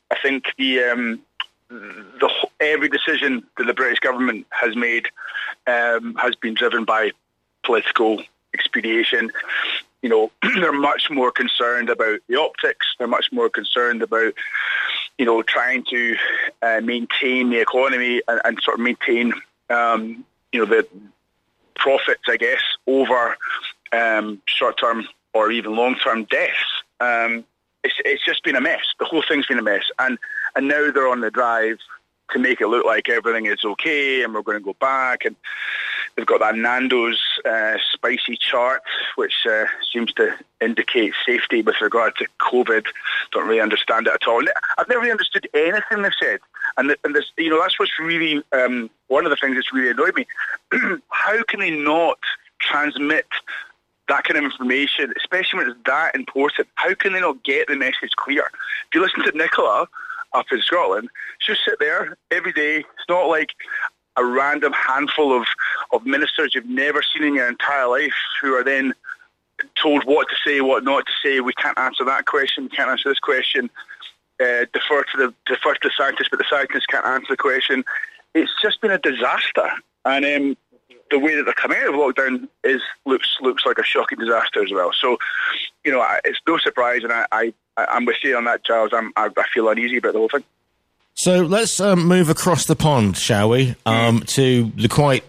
every decision that the British government has made has been driven by political expediation. They're much more concerned about the optics. They're much more concerned about trying to maintain the economy and sort of maintain the profits, I guess, over short-term or even long-term deaths. It's just been a mess. The whole thing's been a mess. And now they're on the drive to make it look like everything is okay and we're going to go back. And they've got that Nando's spicy chart, which seems to indicate safety with regard to COVID. Don't really understand it at all. I've never really understood anything they've said. And this, that's what's really, one of the things that's really annoyed me. How can they not transmit that kind of information, especially when it's that important? How can they not get the message clear? If you listen to Nicola up in Scotland, she'll sit there every day. It's not like a random handful of ministers you've never seen in your entire life who are then told what to say, what not to say. We can't answer that question. We can't answer this question. Defer to the scientists, but the scientists can't answer the question. It's just been a disaster. And the way that they're coming out of lockdown looks like a shocking disaster as well. So, it's no surprise, and I'm with you on that, Giles. I feel uneasy about the whole thing. So let's move across the pond, shall we, to the quite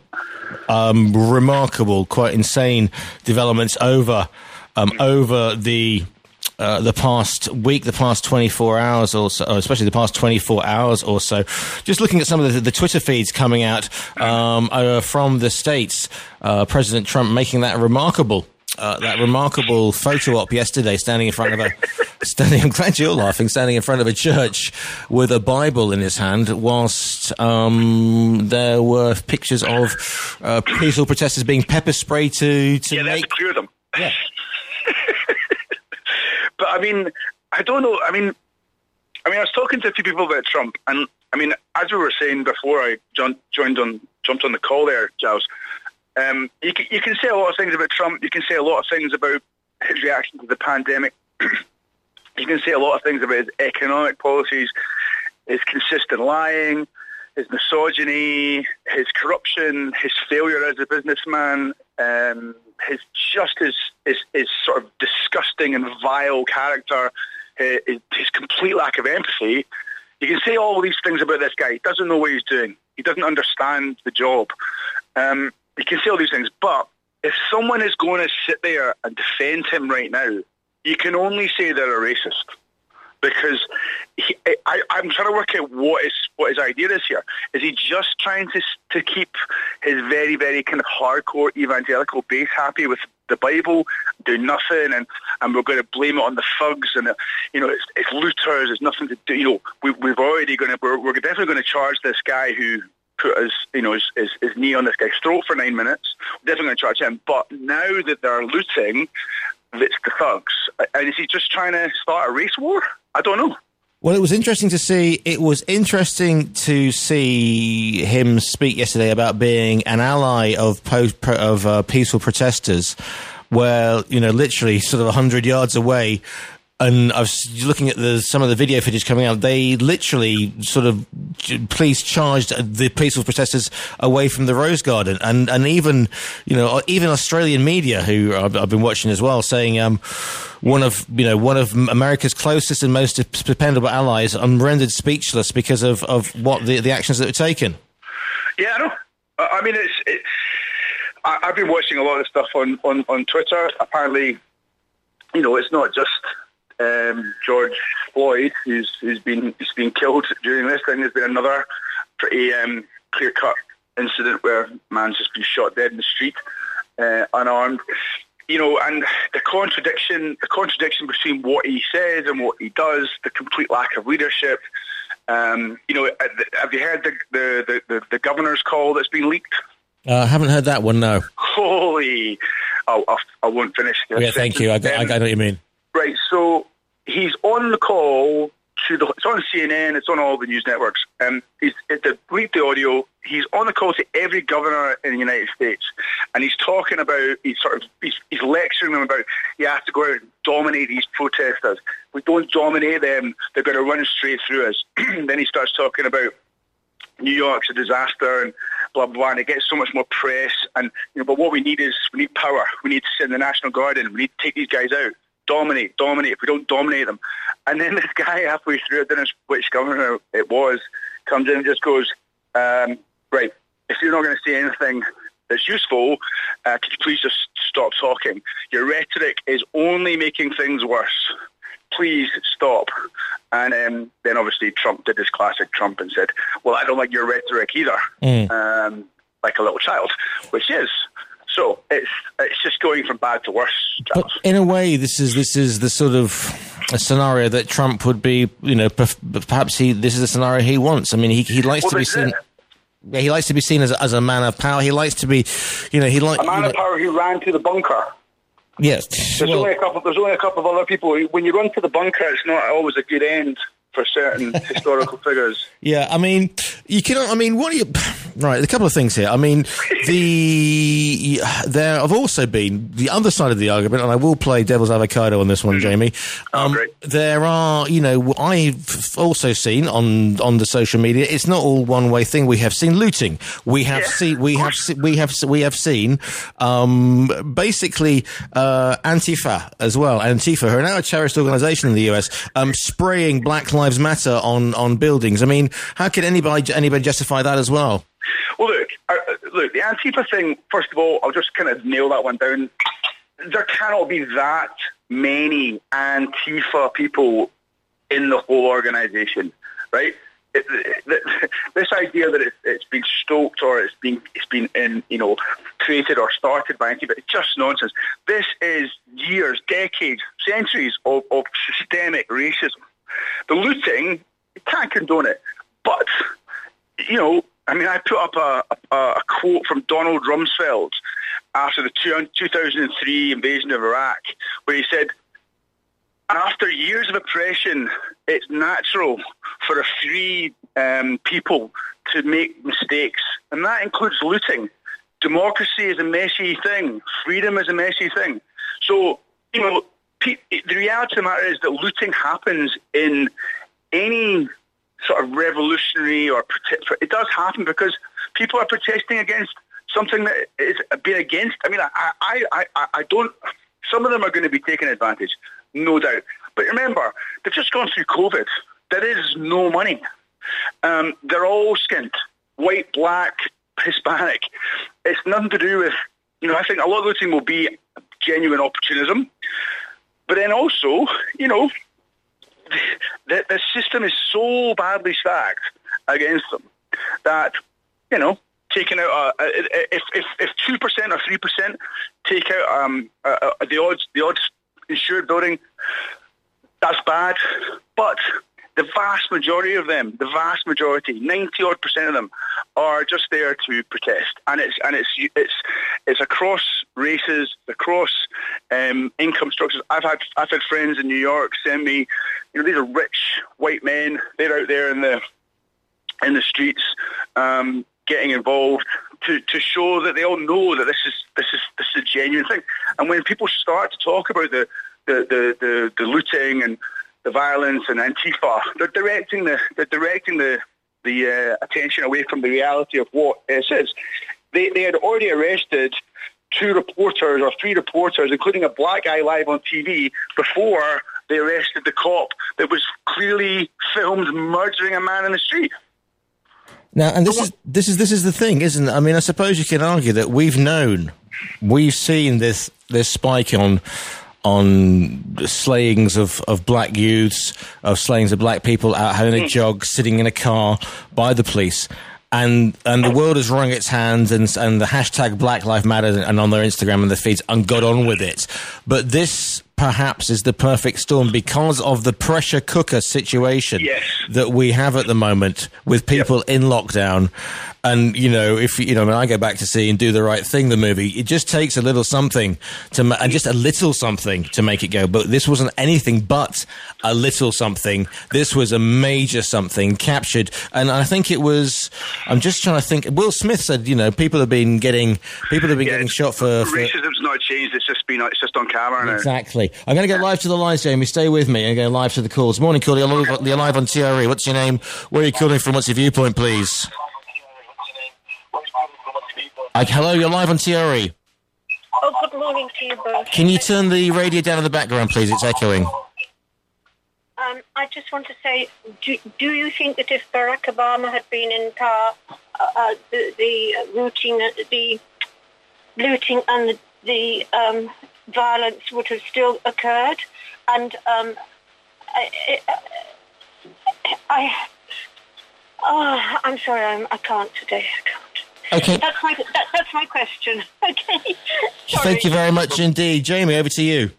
remarkable, quite insane developments over the the past week, the past 24 hours or so, especially the past 24 hours or so. Just looking at some of the Twitter feeds coming out from the States, President Trump making that remarkable photo op yesterday, standing in front of I'm glad you're laughing, standing in front of a church with a Bible in his hand, whilst there were pictures of peaceful protesters being pepper sprayed to to clear them. Yeah. But I mean, I don't know. I mean, I was talking to a few people about Trump, and I mean, as we were saying before I jumped on the call there, Giles. You can say a lot of things about Trump. You can say a lot of things about his reaction to the pandemic. You can say a lot of things about his economic policies, his consistent lying, his misogyny, his corruption, his failure as a businessman, his sort of disgusting and vile character, his complete lack of empathy. You can say all these things about this guy. He doesn't know what he's doing. He doesn't understand the job. You can say all these things, but if someone is going to sit there and defend him right now, you can only say they're a racist. Because I'm trying to work out what his idea is here. Is he just trying to keep his very, very kind of hardcore evangelical base happy with the Bible, do nothing, and we're going to blame it on the thugs, and it's looters, it's nothing to do. We're definitely going to charge this guy who put his knee on this guy's throat for 9 minutes. We're definitely going to charge him. But now that they're looting, it's the thugs. And is he just trying to start a race war? I don't know. Well, it was interesting to see. It was interesting to see him speak yesterday about being an ally of peaceful protesters, where literally sort of 100 yards away. And I was looking at some of the video footage coming out. They literally sort of police charged the peaceful protesters away from the Rose Garden, and even Australian media, who I've been watching as well, saying one of America's closest and most dependable allies rendered speechless because of what the actions that were taken. Yeah, I know. I mean, I've been watching a lot of stuff on Twitter. Apparently, it's not just George Floyd who's been killed during this thing. There's been another pretty clear-cut incident where a man's just been shot dead in the street, unarmed. And the contradiction between what he says and what he does, the complete lack of leadership. Have you heard the governor's call that's been leaked? I haven't heard that one, no. Holy! I won't finish this. Yeah, thank you. I know what you mean. Right, so he's on the call it's on CNN, it's on all the news networks. Read the audio. He's on the call to every governor in the United States, and he's talking about, he's lecturing them about, you have to go out and dominate these protesters. If we don't dominate them, they're going to run straight through us. Then he starts talking about New York's a disaster and blah, blah, blah, and it gets so much more press. And but what we need power. We need to send the National Guard in. We need to take these guys out. Dominate. If we don't dominate them. And then this guy halfway through, I don't know which governor it was, comes in and just goes, right, if you're not going to say anything that's useful, could you please just stop talking? Your rhetoric is only making things worse. Please stop. And then obviously Trump did his classic Trump and said, well, I don't like your rhetoric either, like a little child, which is. So it's just going from bad to worse. But in a way, this is the sort of a scenario that Trump would be, perhaps this is a scenario he wants. I mean, he likes to be seen. Yeah, he likes to be seen as a man of power. He likes to be, a man of power who ran to the bunker. Yes, there's only a couple of other people. When you run to the bunker, it's not always a good end for certain historical figures. Yeah, I mean, what are you... Right, a couple of things here. I mean, there have also been the other side of the argument, and I will play devil's avocado on this one, Jamie. Great. There are, I've also seen on the social media, it's not all one way thing. We have seen looting. We have seen basically Antifa as well. Antifa, who are now a terrorist organization in the US, spraying Black Lives Matter on buildings. I mean, how can anybody justify that as well? Well, look, the Antifa thing, first of all, I'll just kind of nail that one down. there cannot be that many Antifa people in the whole organisation, right? This idea that it's been stoked or it's been created or started by Antifa, it's just nonsense. This is years, decades, centuries of systemic racism. The looting, you can't condone it, but I put up a quote from Donald Rumsfeld after the 2003 invasion of Iraq, where he said, after years of oppression, it's natural for a free people to make mistakes, and that includes looting. Democracy is a messy thing. Freedom is a messy thing. So, the reality of the matter is that looting happens in any sort of revolutionary it does happen because people are protesting against something that is being against. I mean, I don't. Some of them are going to be taking advantage, no doubt. But remember, they've just gone through COVID. There is no money. They're all skint, white, black, Hispanic. It's nothing to do with. I think a lot of looting will be genuine opportunism, but then also, the system is so badly stacked against them that, taking out if 2% or 3% take out the odds insured building, that's bad. But the vast majority of them, 90-odd% of them, are just there to protest, and it's across races, across income structures. I've had friends in New York send me, these are rich white men. They're out there in the streets, getting involved to show that they all know that this is a genuine thing. And when people start to talk about the looting and the violence and Antifa, they're directing the attention away from the reality of what it is. They had already arrested 2 reporters or 3 reporters, including a black guy live on TV, before they arrested the cop that was clearly filmed murdering a man in the street. Now, and this is the thing, isn't it? I mean, I suppose you can argue that we've seen this spike on slayings of black youths, of slayings of black people out having a jog, sitting in a car by the police. And the world has wrung its hands and the hashtag Black Lives Matter and on their Instagram and their feeds and got on with it. But this perhaps is the perfect storm because of the pressure cooker situation that we have at the moment with people in lockdown. And, when I go back to see and Do the Right Thing, the movie, it just takes a little something and just a little something to make it go. But this wasn't anything but a little something. This was a major something captured. And I think it was, I'm just trying to think, Will Smith said, people have been getting shot for racism's not changed. It's just on camera now. Exactly. I'm going to go live to the lines, Jamie. Stay with me. I'm going live to the calls. Morning, Cooley. You're live on TRE. What's your name? Where are you calling from? What's your viewpoint, please? Hello, you're live on TRE. Oh, good morning to you both. Can you turn the radio down in the background, please? It's echoing. I just want to say, do you think that if Barack Obama had been in power, the looting and the violence would have still occurred? And I'm sorry, I can't today. I can't. Okay. That's my question. Okay. Thank you very much indeed. Jamie, over to you.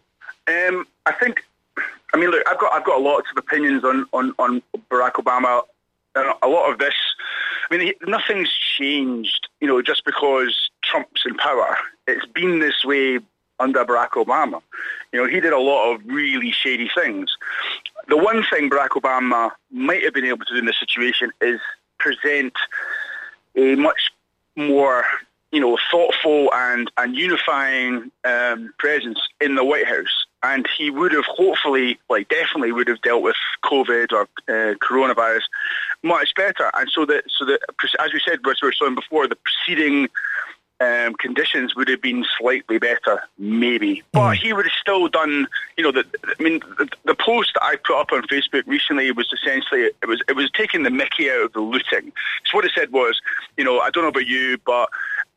Look, I've got lots of opinions on Barack Obama, and a lot of this, nothing's changed, just because Trump's in power. It's been this way under Barack Obama. He did a lot of really shady things. The one thing Barack Obama might have been able to do in this situation is present a much more, thoughtful and unifying presence in the White House. And he would have definitely would have dealt with COVID or coronavirus much better. And so that, as we said, as we were saying before, the preceding conditions would have been slightly better, maybe. But he would have still done, the post that I put up on Facebook recently was essentially, it was taking the mickey out of the looting. So what it said was, I don't know about you, but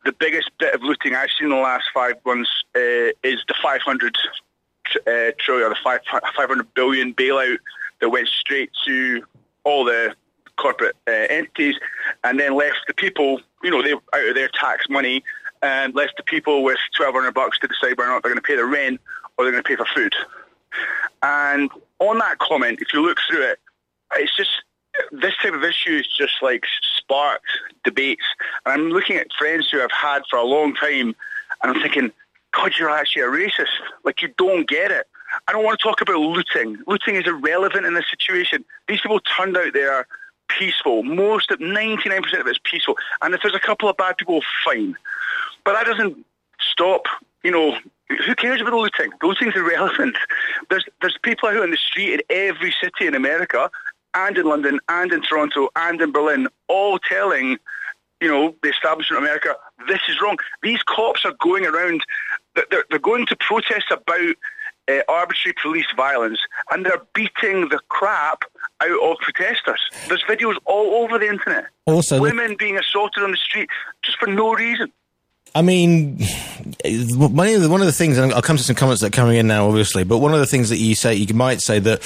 the biggest bit of looting I've seen in the last 5 months is the 500 trillion, the 500 billion bailout that went straight to all the corporate entities, and then left the people, they out of their tax money, and left the people with $1,200 to decide whether or not they're going to pay their rent or they're going to pay for food. And on that comment, if you look through it, it's just, this type of issue is just like sparked debates. And I'm looking at friends who I've had for a long time, and I'm thinking, God, you're actually a racist. Like, you don't get it. I don't want to talk about looting. Looting is irrelevant in this situation. These people turned out there peaceful. 99% of it is peaceful. And if there's a couple of bad people, fine. But that doesn't stop, who cares about the looting? The looting's irrelevant. There's people out on the street in every city in America, and in London, and in Toronto, and in Berlin, all telling, the establishment of America, this is wrong. These cops are going around, they're going to protest about arbitrary police violence, and they're beating the crap out of protesters. There's videos all over the internet. Also, women being assaulted on the street just for no reason. I mean, one of the things, and I'll come to some comments that are coming in now, obviously, but one of the things that you might say that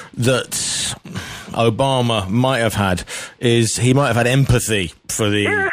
Obama might have had is he might have had empathy for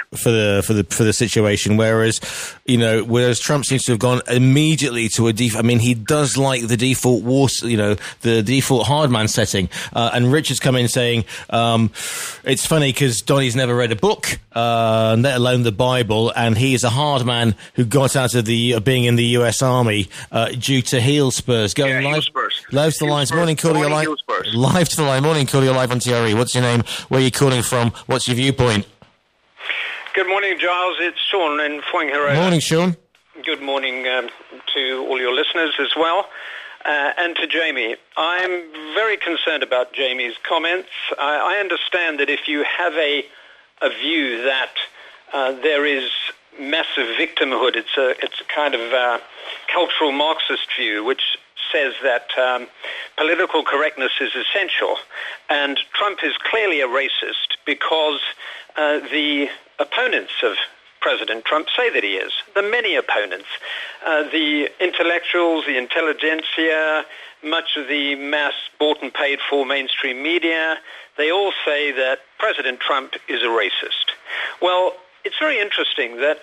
the situation, whereas Trump seems to have gone immediately to he does like the default the default hard man setting, and Richard's come in saying it's funny because Donnie's never read a book, let alone the Bible, and he is a hard man who got out of being in the US Army due to heel spurs. Going live to the lines. Morning, caller, you're live to the line. Morning, caller, you're live on TRE. What's your name? Where are you calling from? What's your viewpoint? Good morning, Giles. It's Sean in Fuengirola. Morning, Sean. Good morning to all your listeners as well, and to Jamie. I'm very concerned about Jamie's comments. I understand that if you have a view that there is massive victimhood, it's a kind of cultural Marxist view, which says that political correctness is essential, and Trump is clearly a racist because the opponents of President Trump say that he is. The many opponents, the intellectuals, the intelligentsia, much of the mass bought and paid for mainstream media, they all say that President Trump is a racist. Well, it's very interesting that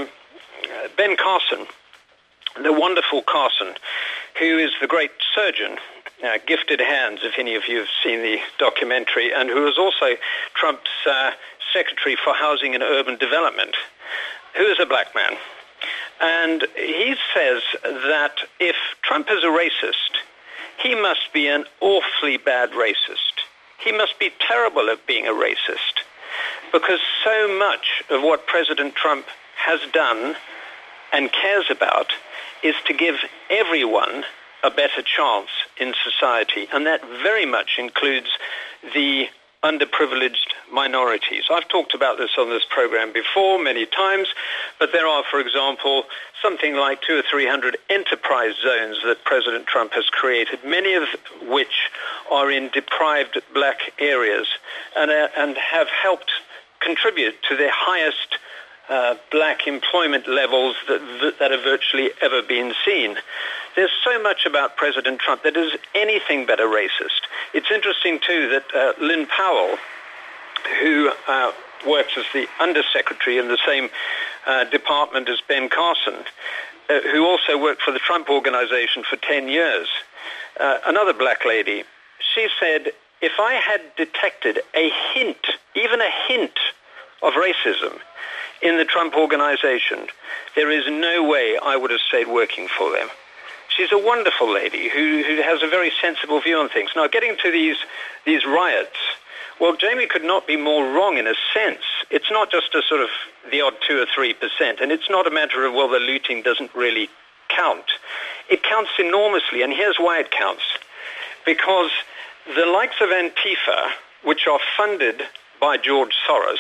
Ben Carson, the wonderful Carson, who is the great surgeon, gifted hands, if any of you have seen the documentary, and who is also Trump's Secretary for Housing and Urban Development, who is a black man. And he says that if Trump is a racist, he must be an awfully bad racist. He must be terrible at being a racist, because so much of what President Trump has done and cares about is to give everyone a better chance in society, and that very much includes the underprivileged minorities. I've talked about this on this program before many times, but there are, for example, something like 200 or 300 enterprise zones that President Trump has created, many of which are in deprived black areas and have helped contribute to the highest black employment levels that have virtually ever been seen. There's so much about President Trump that is anything but a racist. It's interesting, too, that Lynn Powell, who works as the undersecretary in the same department as Ben Carson, who also worked for the Trump Organization for 10 years, another black lady, she said, if I had detected a hint, even a hint of racism in the Trump Organization, there is no way I would have stayed working for them. She's a wonderful lady who has a very sensible view on things. Now, getting to these riots, well, Jamie could not be more wrong in a sense. It's not just a sort of the odd 2 or 3%, and it's not a matter of, well, the looting doesn't really count. It counts enormously, and here's why it counts. Because the likes of Antifa, which are funded by George Soros,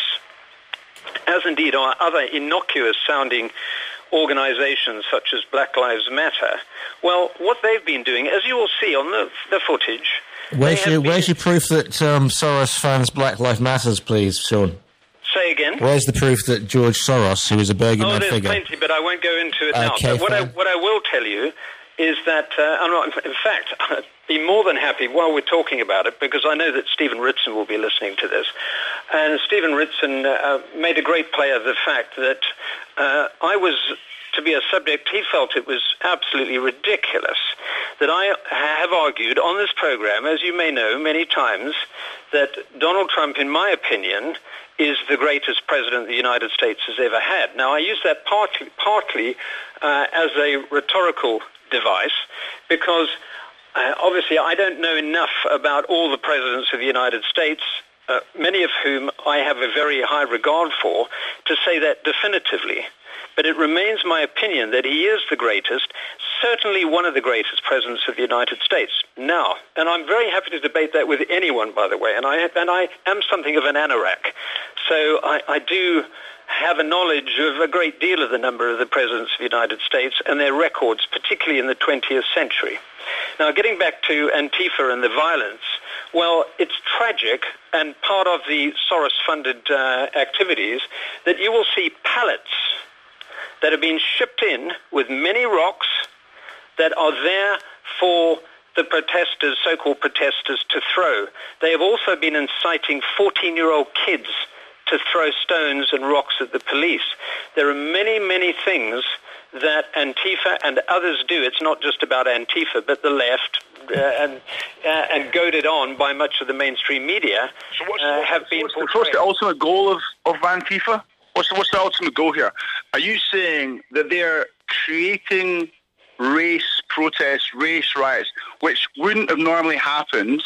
as indeed are other innocuous-sounding organizations such as Black Lives Matter, well, what they've been doing, as you will see on the footage... Where's your proof that Soros funds Black Lives Matters, please, Sean? Say again? Where's the proof that George Soros, who is a Bergman figure... Oh, there's plenty, but I won't go into it now. Okay, But what I will tell you is that, in fact, I'd be more than happy while we're talking about it, because I know that Stephen Ritson will be listening to this. And Stephen Ritson made a great play of the fact that I was to be a subject. He felt it was absolutely ridiculous that I have argued on this program, as you may know, many times, that Donald Trump, in my opinion, is the greatest president the United States has ever had. Now, I use that partly as a rhetorical device because obviously I don't know enough about all the presidents of the United States, many of whom I have a very high regard for, to say that definitively. But it remains my opinion that he is the greatest, certainly one of the greatest presidents of the United States. Now, and I'm very happy to debate that with anyone, by the way, and I am something of an anorak. So I do have a knowledge of a great deal of the number of the presidents of the United States and their records, particularly in the 20th century. Now, getting back to Antifa and the violence, well, it's tragic and part of the Soros-funded activities that you will see pallets that have been shipped in with many rocks that are there for the protesters, so-called protesters, to throw. They have also been inciting 14-year-old kids to throw stones and rocks at the police. There are many, many things that Antifa and others do. It's not just about Antifa, but the left, and goaded on by much of the mainstream media, have been portrayed. What's the ultimate goal of Antifa? What's the ultimate goal here? Are you saying that they're creating race protests, race riots, which wouldn't have normally happened,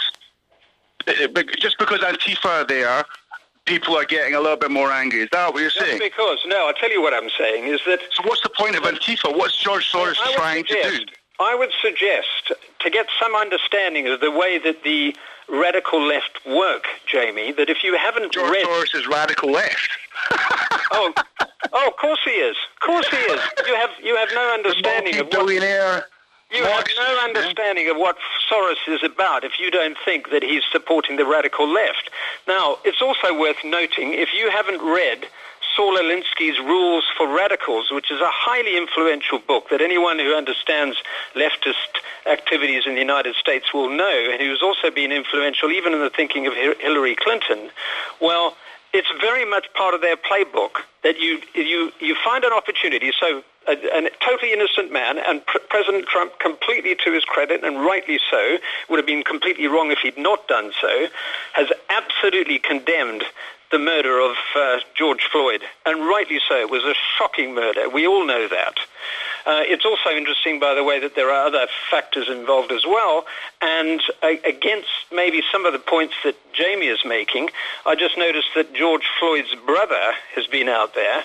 just because Antifa are there, people are getting a little bit more angry? Is that what you're saying? Just because, no, I'll tell you what I'm saying is that... So what's the point of Antifa? What's George Soros trying to do? I would suggest, to get some understanding of the way that the radical left work, Jamie, that if you haven't George Soros is radical left. Oh, of course he is. Of course he is. You have no understanding of what... You have no understanding of what Soros is about if you don't think that he's supporting the radical left. Now, it's also worth noting, if you haven't read Saul Alinsky's Rules for Radicals, which is a highly influential book that anyone who understands leftist activities in the United States will know, and who's also been influential even in the thinking of Hillary Clinton, well, it's very much part of their playbook that you find an opportunity. So a totally innocent man, and President Trump, completely to his credit, and rightly so, would have been completely wrong if he'd not done so, has absolutely condemned the murder of George Floyd, and rightly so. It was a shocking murder. We all know that. It's also interesting, by the way, that there are other factors involved as well, and against maybe some of the points that Jamie is making, I just noticed that George Floyd's brother has been out there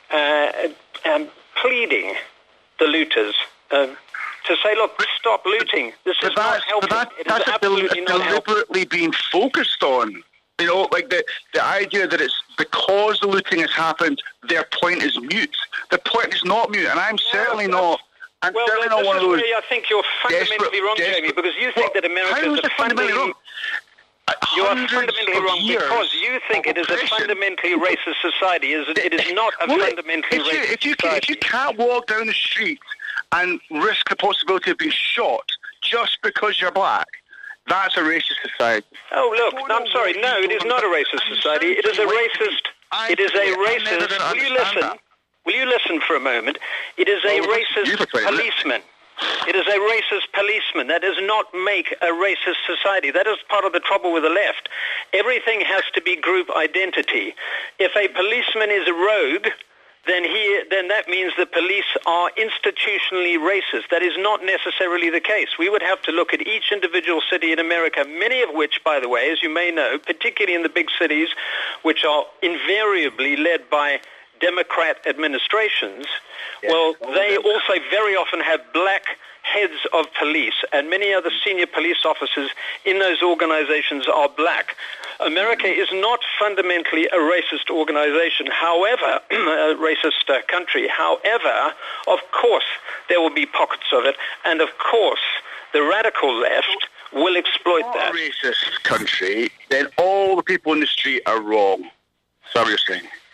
pleading the looters to say, look, stop looting. This is not helping. That's deliberately being focused on. You know, like the idea that it's because the looting has happened, their point is mute. The point is not mute, and I'm certainly not. I'm certainly not one of those. I think you're fundamentally wrong, Jamie, because you think that America is a fundamentally wrong. You are fundamentally wrong because you think it is a fundamentally racist society. It is not a fundamentally racist society. If you can't walk down the street and risk the possibility of being shot just because you're black, that's a racist society. Oh, look, I'm sorry. No, it is not a racist society. It is a racist... It is a racist... Will you listen? Will you listen for a moment? It is a racist policeman. It is a racist policeman. That does not make a racist society. That is part of the trouble with the left. Everything has to be group identity. If a policeman is a rogue, then that means the police are institutionally racist. That is not necessarily the case. We would have to look at each individual city in America, many of which, by the way, as you may know, particularly in the big cities, which are invariably led by Democrat administrations, well, they also very often have black heads of police, and many other senior police officers in those organizations are black. America is not fundamentally a racist organization, however, a racist country. However, of course, there will be pockets of it, and of course, the radical left will exploit that. If it's a racist country, then all the people in the street are wrong. That's what you're saying.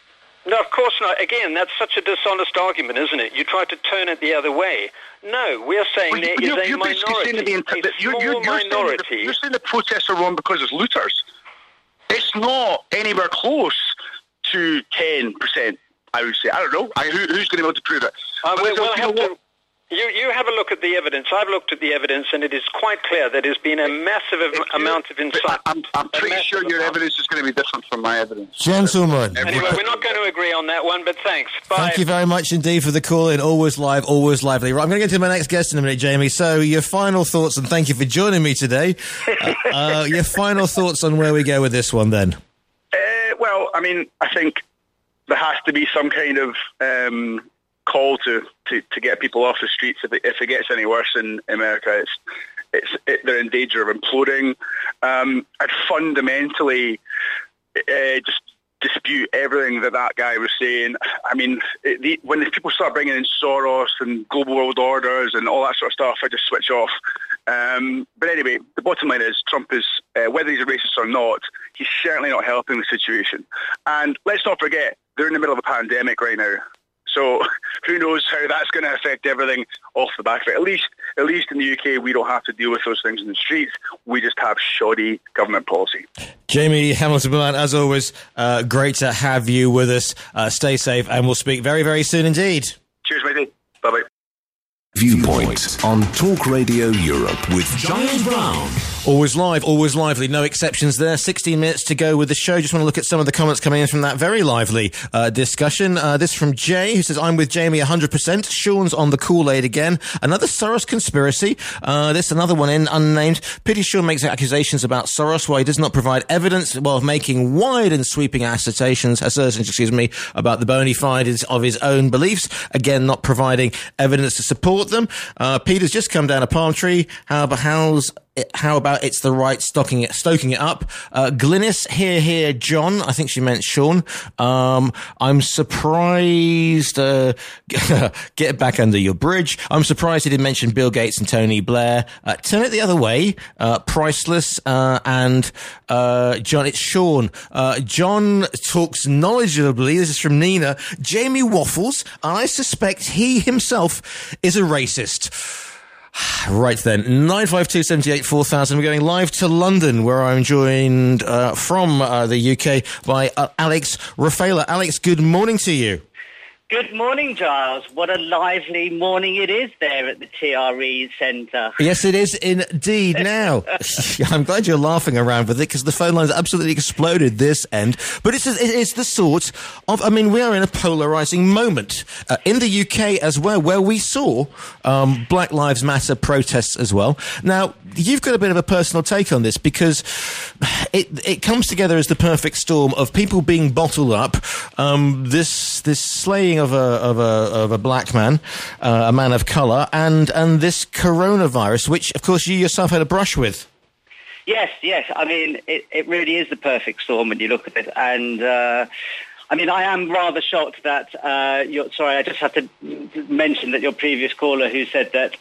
No, of course not. Again, that's such a dishonest argument, isn't it? You try to turn it the other way. No, we're saying there is a minority, minority. You're saying the protests are wrong because it's looters. It's not anywhere close to 10%, I would say. I don't know. Who's going to be able to prove it? We'll have to... You have a look at the evidence. I've looked at the evidence, and it is quite clear that there's been a massive amount of incitement. I'm pretty sure your evidence is going to be different from my evidence. Gentlemen. Anyway, we're not going to agree on that one, but thanks. Bye. Thank you very much indeed for the call in. Always live, always lively. Right, I'm going to get to my next guest in a minute, Jamie. So your final thoughts, and thank you for joining me today. Your final thoughts on where we go with this one, then? Well, I mean, I think there has to be some kind of... call to get people off the streets if it gets any worse in America. They're in danger of imploding. I'd fundamentally just dispute everything that guy was saying. I mean, when people start bringing in Soros and global world orders and all that sort of stuff, I just switch off. But anyway, the bottom line is Trump is, whether he's a racist or not, he's certainly not helping the situation. And let's not forget, they're in the middle of a pandemic right now. So who knows how that's going to affect everything off the back of it. At least in the UK, we don't have to deal with those things in the streets. We just have shoddy government policy. Jamie Hamilton, as always, great to have you with us. Stay safe, and we'll speak very, very soon indeed. Cheers, matey. Bye-bye. Viewpoint on Talk Radio Europe with Giles Brown. Always live, always lively. No exceptions there. 16 minutes to go with the show. Just want to look at some of the comments coming in from that very lively discussion. This from Jay, who says, I'm with Jamie 100%. Sean's on the Kool-Aid again. Another Soros conspiracy. Another one in, unnamed. Pity Sean makes accusations about Soros while he does not provide evidence while making wide and sweeping assertions about the bona fides of his own beliefs. Again, not providing evidence to support them. Peter's just come down a palm tree. How about it's the right stoking it up? Glynis, here, John. I think she meant Sean. I'm surprised, get back under your bridge. I'm surprised he didn't mention Bill Gates and Tony Blair. Turn it the other way. Priceless, and John, it's Sean. John talks knowledgeably. This is from Nina. Jamie waffles, and I suspect he himself is a racist. Right then, 952-78-4000. We're going live to London, where I'm joined from the UK by Alex Rafaela. Alex, good morning to you. Good morning, Giles. What a lively morning it is there at the TRE Centre. Yes, it is indeed now. I'm glad you're laughing around with it, because the phone lines absolutely exploded this end. But it's the sort of, I mean, we are in a polarising moment in the UK as well, where we saw Black Lives Matter protests as well. Now, you've got a bit of a personal take on this, because it comes together as the perfect storm of people being bottled up, this slaying of a black man, a man of colour, and this coronavirus, which, of course, you yourself had a brush with. Yes. I mean, it really is the perfect storm when you look at it. And, I mean, I am rather shocked that I just have to mention that your previous caller who said that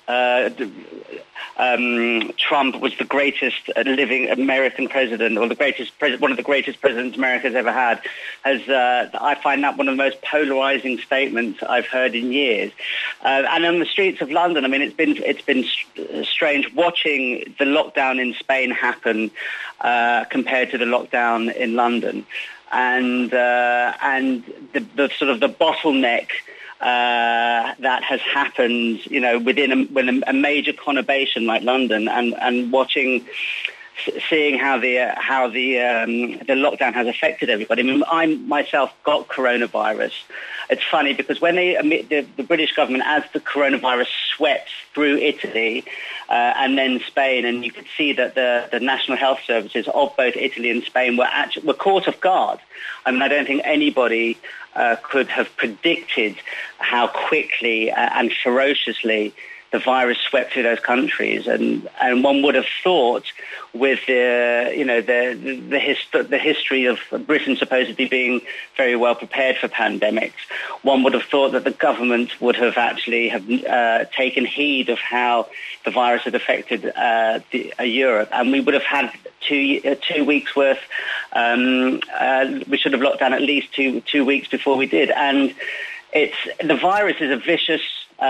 Trump was the greatest living American president, or one of the greatest presidents America's ever had, I find that one of the most polarizing statements I've heard in years. And on the streets of London, I mean, it's been strange watching the lockdown in Spain happen compared to the lockdown in London, and the sort of the bottleneck that has happened, you know, within a major conurbation like London, and seeing how the lockdown has affected everybody. I mean, I myself got coronavirus. It's funny because when the British government, as the coronavirus swept through Italy and then Spain, and you could see that the national health services of both Italy and Spain were caught off guard. I mean, I don't think anybody could have predicted how quickly and ferociously the virus swept through those countries, and one would have thought, with the history of Britain supposedly being very well prepared for pandemics, one would have thought that the government would have actually taken heed of how the virus had affected Europe, and we would have had 2 weeks worth. We should have locked down at least two weeks before we did, and the virus is a vicious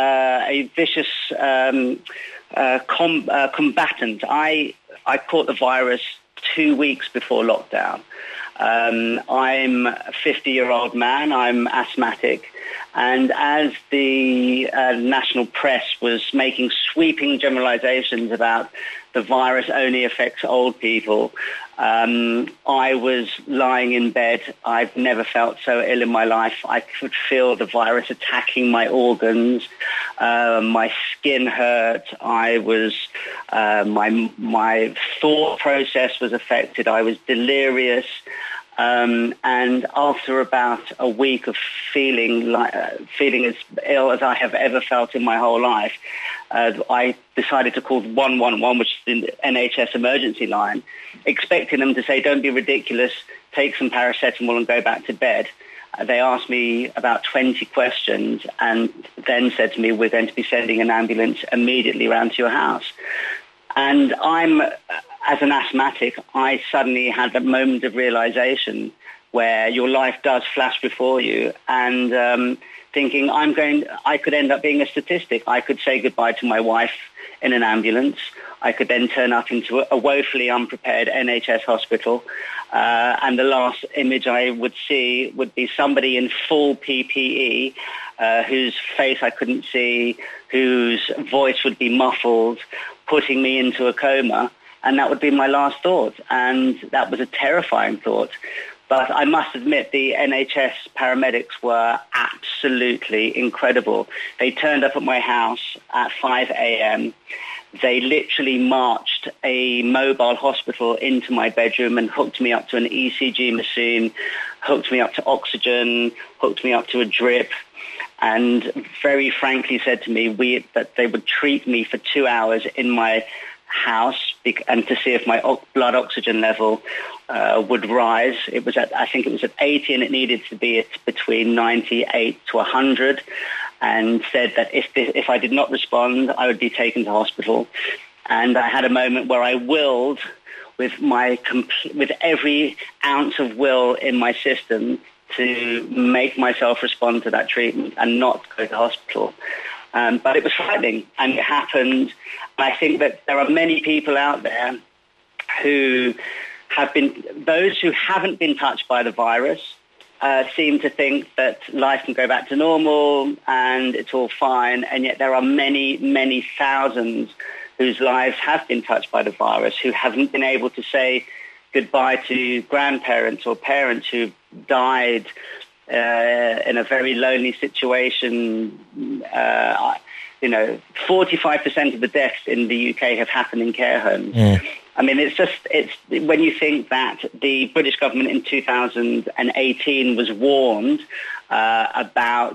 combatant. I caught the virus 2 weeks before lockdown. I'm a 50-year-old man. I'm asthmatic. And as the national press was making sweeping generalizations about the virus only affects old people, I was lying in bed. I've never felt so ill in my life. I could feel the virus attacking my organs. My skin hurt. I was my thought process was affected. I was delirious. And after about a week of feeling as ill as I have ever felt in my whole life, I decided to call 111, which is the NHS emergency line, expecting them to say, "Don't be ridiculous, take some paracetamol and go back to bed." They asked me about 20 questions and then said to me, "We're going to be sending an ambulance immediately round to your house." And as an asthmatic, I suddenly had that moment of realization where your life does flash before you, and thinking I could end up being a statistic. I could say goodbye to my wife in an ambulance. I could then turn up into a woefully unprepared NHS hospital, and the last image I would see would be somebody in full PPE, whose face I couldn't see, whose voice would be muffled, putting me into a coma. And that would be my last thought. And that was a terrifying thought. But I must admit, the NHS paramedics were absolutely incredible. They turned up at my house at 5 a.m. They literally marched a mobile hospital into my bedroom and hooked me up to an ECG machine, hooked me up to oxygen, hooked me up to a drip, and very frankly said to me that they would treat me for 2 hours in my house and to see if my blood oxygen level would rise. I think it was at 80, and it needed to be between 98 to 100, and said that if I did not respond, I would be taken to hospital. And I had a moment where I willed with every ounce of will in my system to make myself respond to that treatment and not go to hospital. But it was frightening, and it happened. I think that there are many people out there who those who haven't been touched by the virus seem to think that life can go back to normal and it's all fine, and yet there are many, many thousands whose lives have been touched by the virus, who haven't been able to say goodbye to grandparents or parents who died in a very lonely situation. 45% of the deaths in the UK have happened in care homes. Mm. I mean, it's when you think that the British government in 2018 was warned about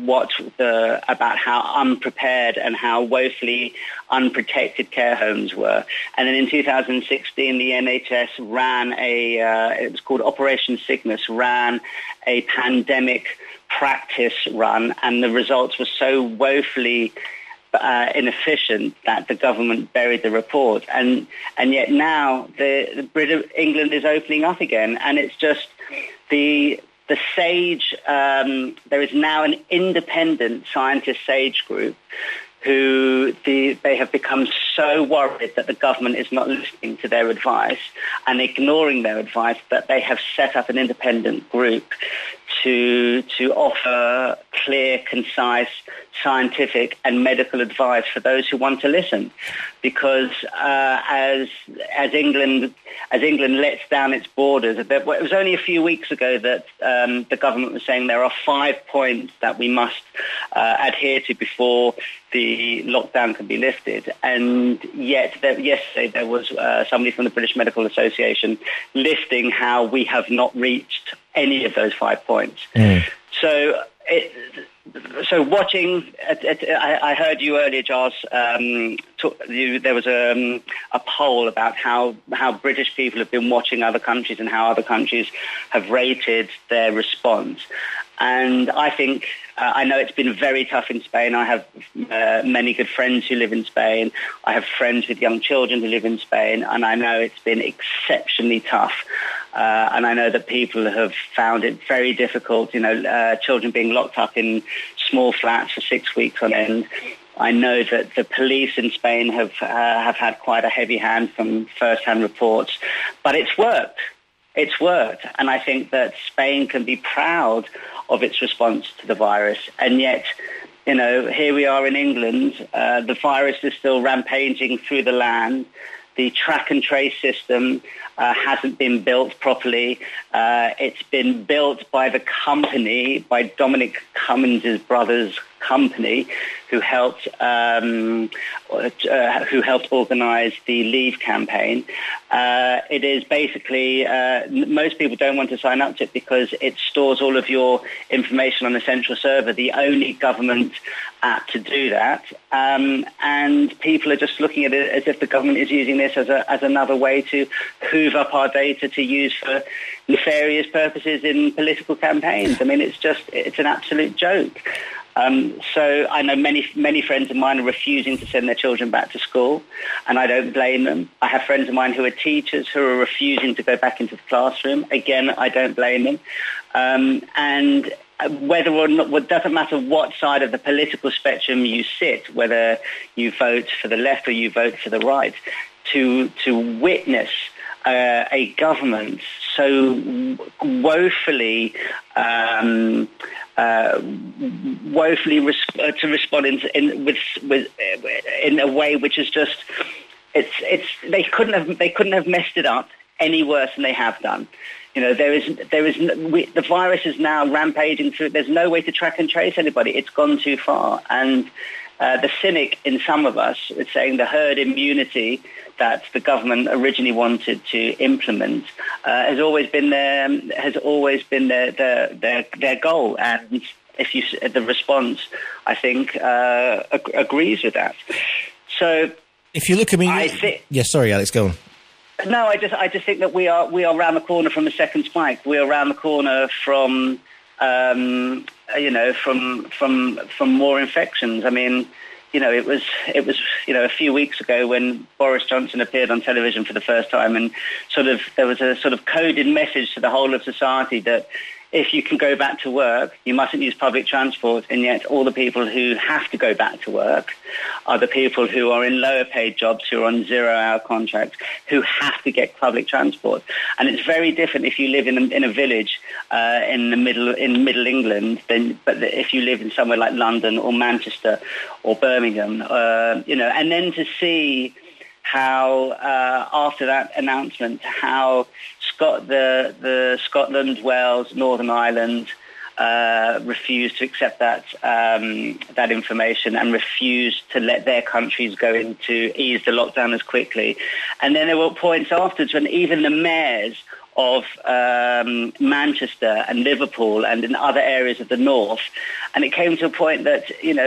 how unprepared and how woefully unprotected care homes were, and then in 2016 the NHS ran it was called Operation Cygnus, ran a pandemic practice run, and the results were so woefully inefficient that the government buried the report, and yet now England is opening up again, and it's just the SAGE. There is now an independent scientist SAGE group who they have become so worried that the government is not listening to their advice and ignoring their advice that they have set up an independent group to offer clear, concise, scientific and medical advice for those who want to listen. Because as England lets down its borders, it was only a few weeks ago that the government was saying there are 5 points that we must adhere to before the lockdown can be lifted. And yet yesterday there was somebody from the British Medical Association listing how we have not reached any of those 5 points. Mm. So So watching, I heard you earlier, Giles. There was a poll about how British people have been watching other countries and how other countries have rated their response. And I think, I know it's been very tough in Spain. I have many good friends who live in Spain. I have friends with young children who live in Spain, and I know it's been exceptionally tough. And I know that people have found it very difficult, children being locked up in small flats for 6 weeks on end. I know that the police in Spain have had quite a heavy hand from first-hand reports, but it's worked. It's worked. And I think that Spain can be proud of its response to the virus. And yet, here we are in England. The virus is still rampaging through the land. The track and trace system hasn't been built properly. It's been built by the company, by Dominic Cummings' brother's company, who helped organise the Leave campaign. It is basically, most people don't want to sign up to it because it stores all of your information on a central server, the only government app to do that. And people are just looking at it as if the government is using this as another way to hoover up our data to use for nefarious purposes in political campaigns. I mean, it's an absolute joke. So I know many friends of mine are refusing to send their children back to school, and I don't blame them. I have friends of mine who are teachers who are refusing to go back into the classroom. Again, I don't blame them. And whether or not, it doesn't matter what side of the political spectrum you sit, whether you vote for the left or you vote for the right, to witness a government so woefully to respond in a way which is just they couldn't have messed it up any worse than they have done. The virus is now rampaging through. There's no way to track and trace anybody. It's gone too far. And the cynic in some of us is saying the herd immunity that the government originally wanted to implement has always been their goal. And the response, I think, agrees with that. So if you look at me, sorry, Alex, go on. No, I just think that we are around the corner from the second spike. We are around the corner from from more infections. I mean, it was a few weeks ago when Boris Johnson appeared on television for the first time, and there was a sort of coded message to the whole of society that if you can go back to work, you mustn't use public transport, and yet all the people who have to go back to work are the people who are in lower paid jobs, who are on 0-hour contracts, who have to get public transport. And it's very different if you live in a village in middle England but if you live in somewhere like London or Manchester or Birmingham, and then to see how after that announcement, how the Scotland, Wales, Northern Ireland refused to accept that information and refused to let their countries go into ease the lockdown as quickly. And then there were points afterwards when even the mayors of Manchester and Liverpool and in other areas of the north, and it came to a point that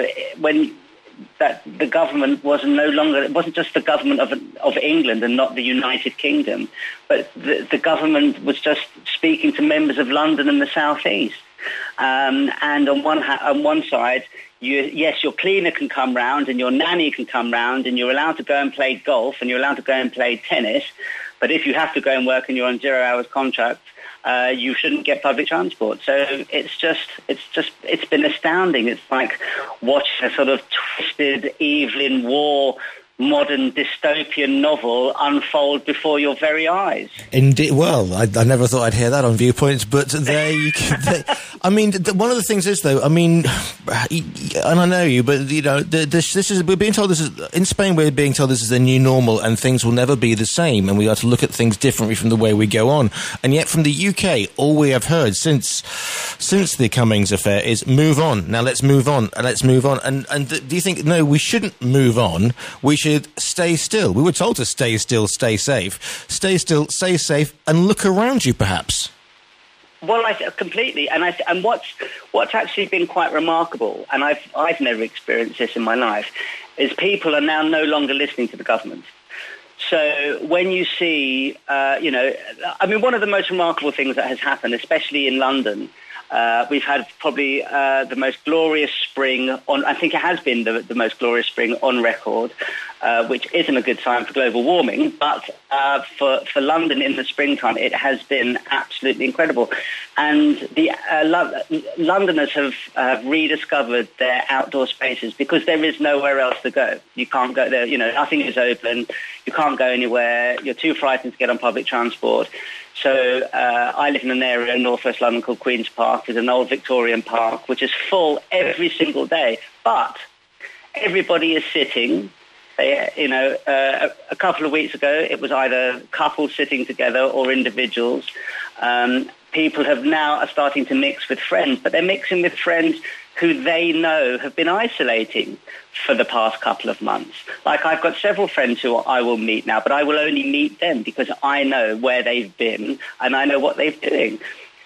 that the government it wasn't just the government of England and not the United Kingdom, but the government was just speaking to members of London and the South East. And on one side, your cleaner can come round and your nanny can come round and you're allowed to go and play golf and you're allowed to go and play tennis, but if you have to go and work and you're on 0 hours contract, you shouldn't get public transport. So it's been astounding. It's like watching a sort of twisted Evelyn Waugh modern dystopian novel unfold before your very eyes. Indeed. Well, I never thought I'd hear that on Viewpoints, but there you can. I mean, one of the things is, though, I mean, and I know you, but, this is, we're being told this is, in Spain, we're being told this is the new normal and things will never be the same and we are to look at things differently from the way we go on. And yet from the UK, all we have heard since the Cummings affair is move on. Now let's move on. Let's move on. And do you think, no, we shouldn't move on. We should stay still. We were told to stay still, stay safe. Stay still, stay safe, and look around you, perhaps. Well, completely, and what's actually been quite remarkable, and I've never experienced this in my life, is people are now no longer listening to the government. So when you see, one of the most remarkable things that has happened, especially in London, we've had probably the most glorious spring I think it has been the most glorious spring on record, which isn't a good sign for global warming, but for London in the springtime, it has been absolutely incredible. And the Londoners have rediscovered their outdoor spaces because there is nowhere else to go. You can't go there, nothing is open, you can't go anywhere, you're too frightened to get on public transport. So I live in an area in northwest London called Queen's Park. There's an old Victorian park, which is full every single day. But everybody is sitting. A couple of weeks ago, it was either couples sitting together or individuals. People are starting to mix with friends, but they're mixing with friends who they know have been isolating for the past couple of months. Like, I've got several friends who I will meet now, but I will only meet them because I know where they've been and I know what they're doing.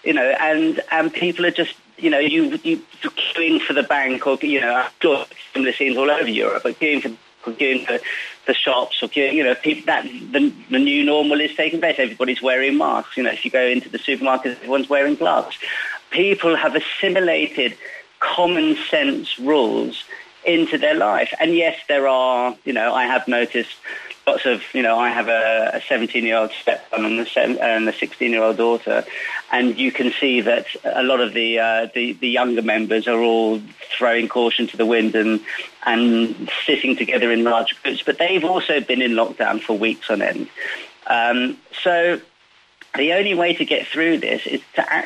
And people are just, you queuing for the bank, or, similar scenes all over Europe, but queuing for the shops, or people, that the new normal is taking place. Everybody's wearing masks. If you go into the supermarket, everyone's wearing gloves. People have assimilated common sense rules into their life. And yes, there are, I have noticed lots of, I have a 17-year-old stepson and a 16-year-old daughter, and you can see that a lot of the younger members are all throwing caution to the wind and sitting together in large groups, but they've also been in lockdown for weeks on end. So the only way to get through this is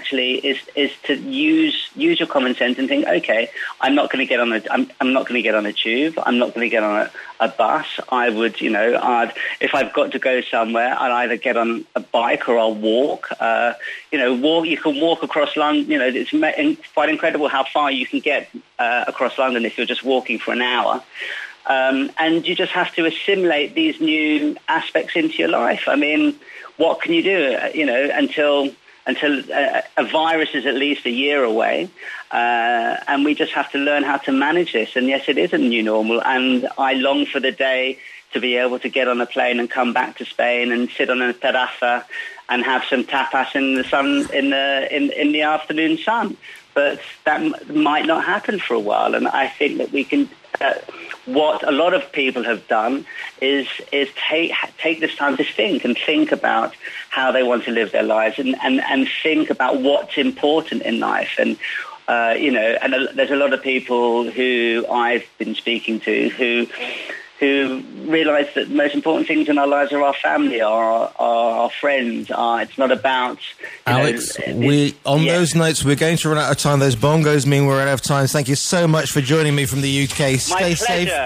to use your common sense and think, okay, I'm not going to get on a tube, I'm not going to get on a bus. I would, if I've got to go somewhere, I'll either get on a bike or I'll walk. You can walk across London. It's quite incredible how far you can get across London if you're just walking for an hour. And you just have to assimilate these new aspects into your life. I mean, what can you do, until a virus is at least a year away, and we just have to learn how to manage this. And yes, it is a new normal, and I long for the day to be able to get on a plane and come back to Spain and sit on a terraza and have some tapas in the sun, in the afternoon sun. But that might not happen for a while, and I think that we can. What a lot of people have done is take this time to think about how they want to live their lives and think about what's important in life. And there's a lot of people who I've been speaking to who realise that the most important things in our lives are our family, our friends. It's not about Alex. Those notes, we're going to run out of time. Those bongos mean we're out of time. Thank you so much for joining me from the UK. Stay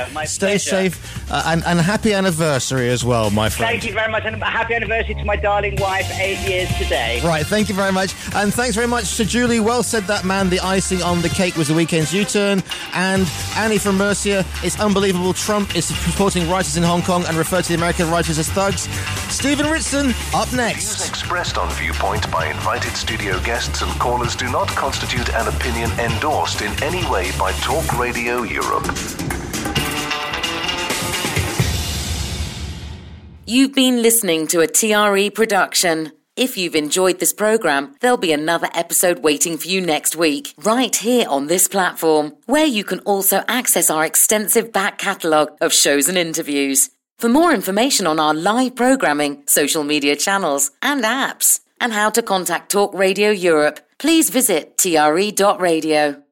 safe, and happy anniversary as well, my friend. Thank you very much, and a happy anniversary to my darling wife, 8 years today. Right, thank you very much, and thanks very much to Julie. Well said, that man. The icing on the cake was the weekend's U-turn. And Annie from Mercia, it's unbelievable. Trump is supporting writers in Hong Kong and referred to the American writers as thugs. Stephen Ritson, up next. Views expressed on Viewpoint by invited studio guests and callers do not constitute an opinion endorsed in any way by Talk Radio Europe. You've been listening to a TRE production. If you've enjoyed this programme, there'll be another episode waiting for you next week, right here on this platform, where you can also access our extensive back catalogue of shows and interviews. For more information on our live programming, social media channels and apps, and how to contact Talk Radio Europe, please visit tre.radio.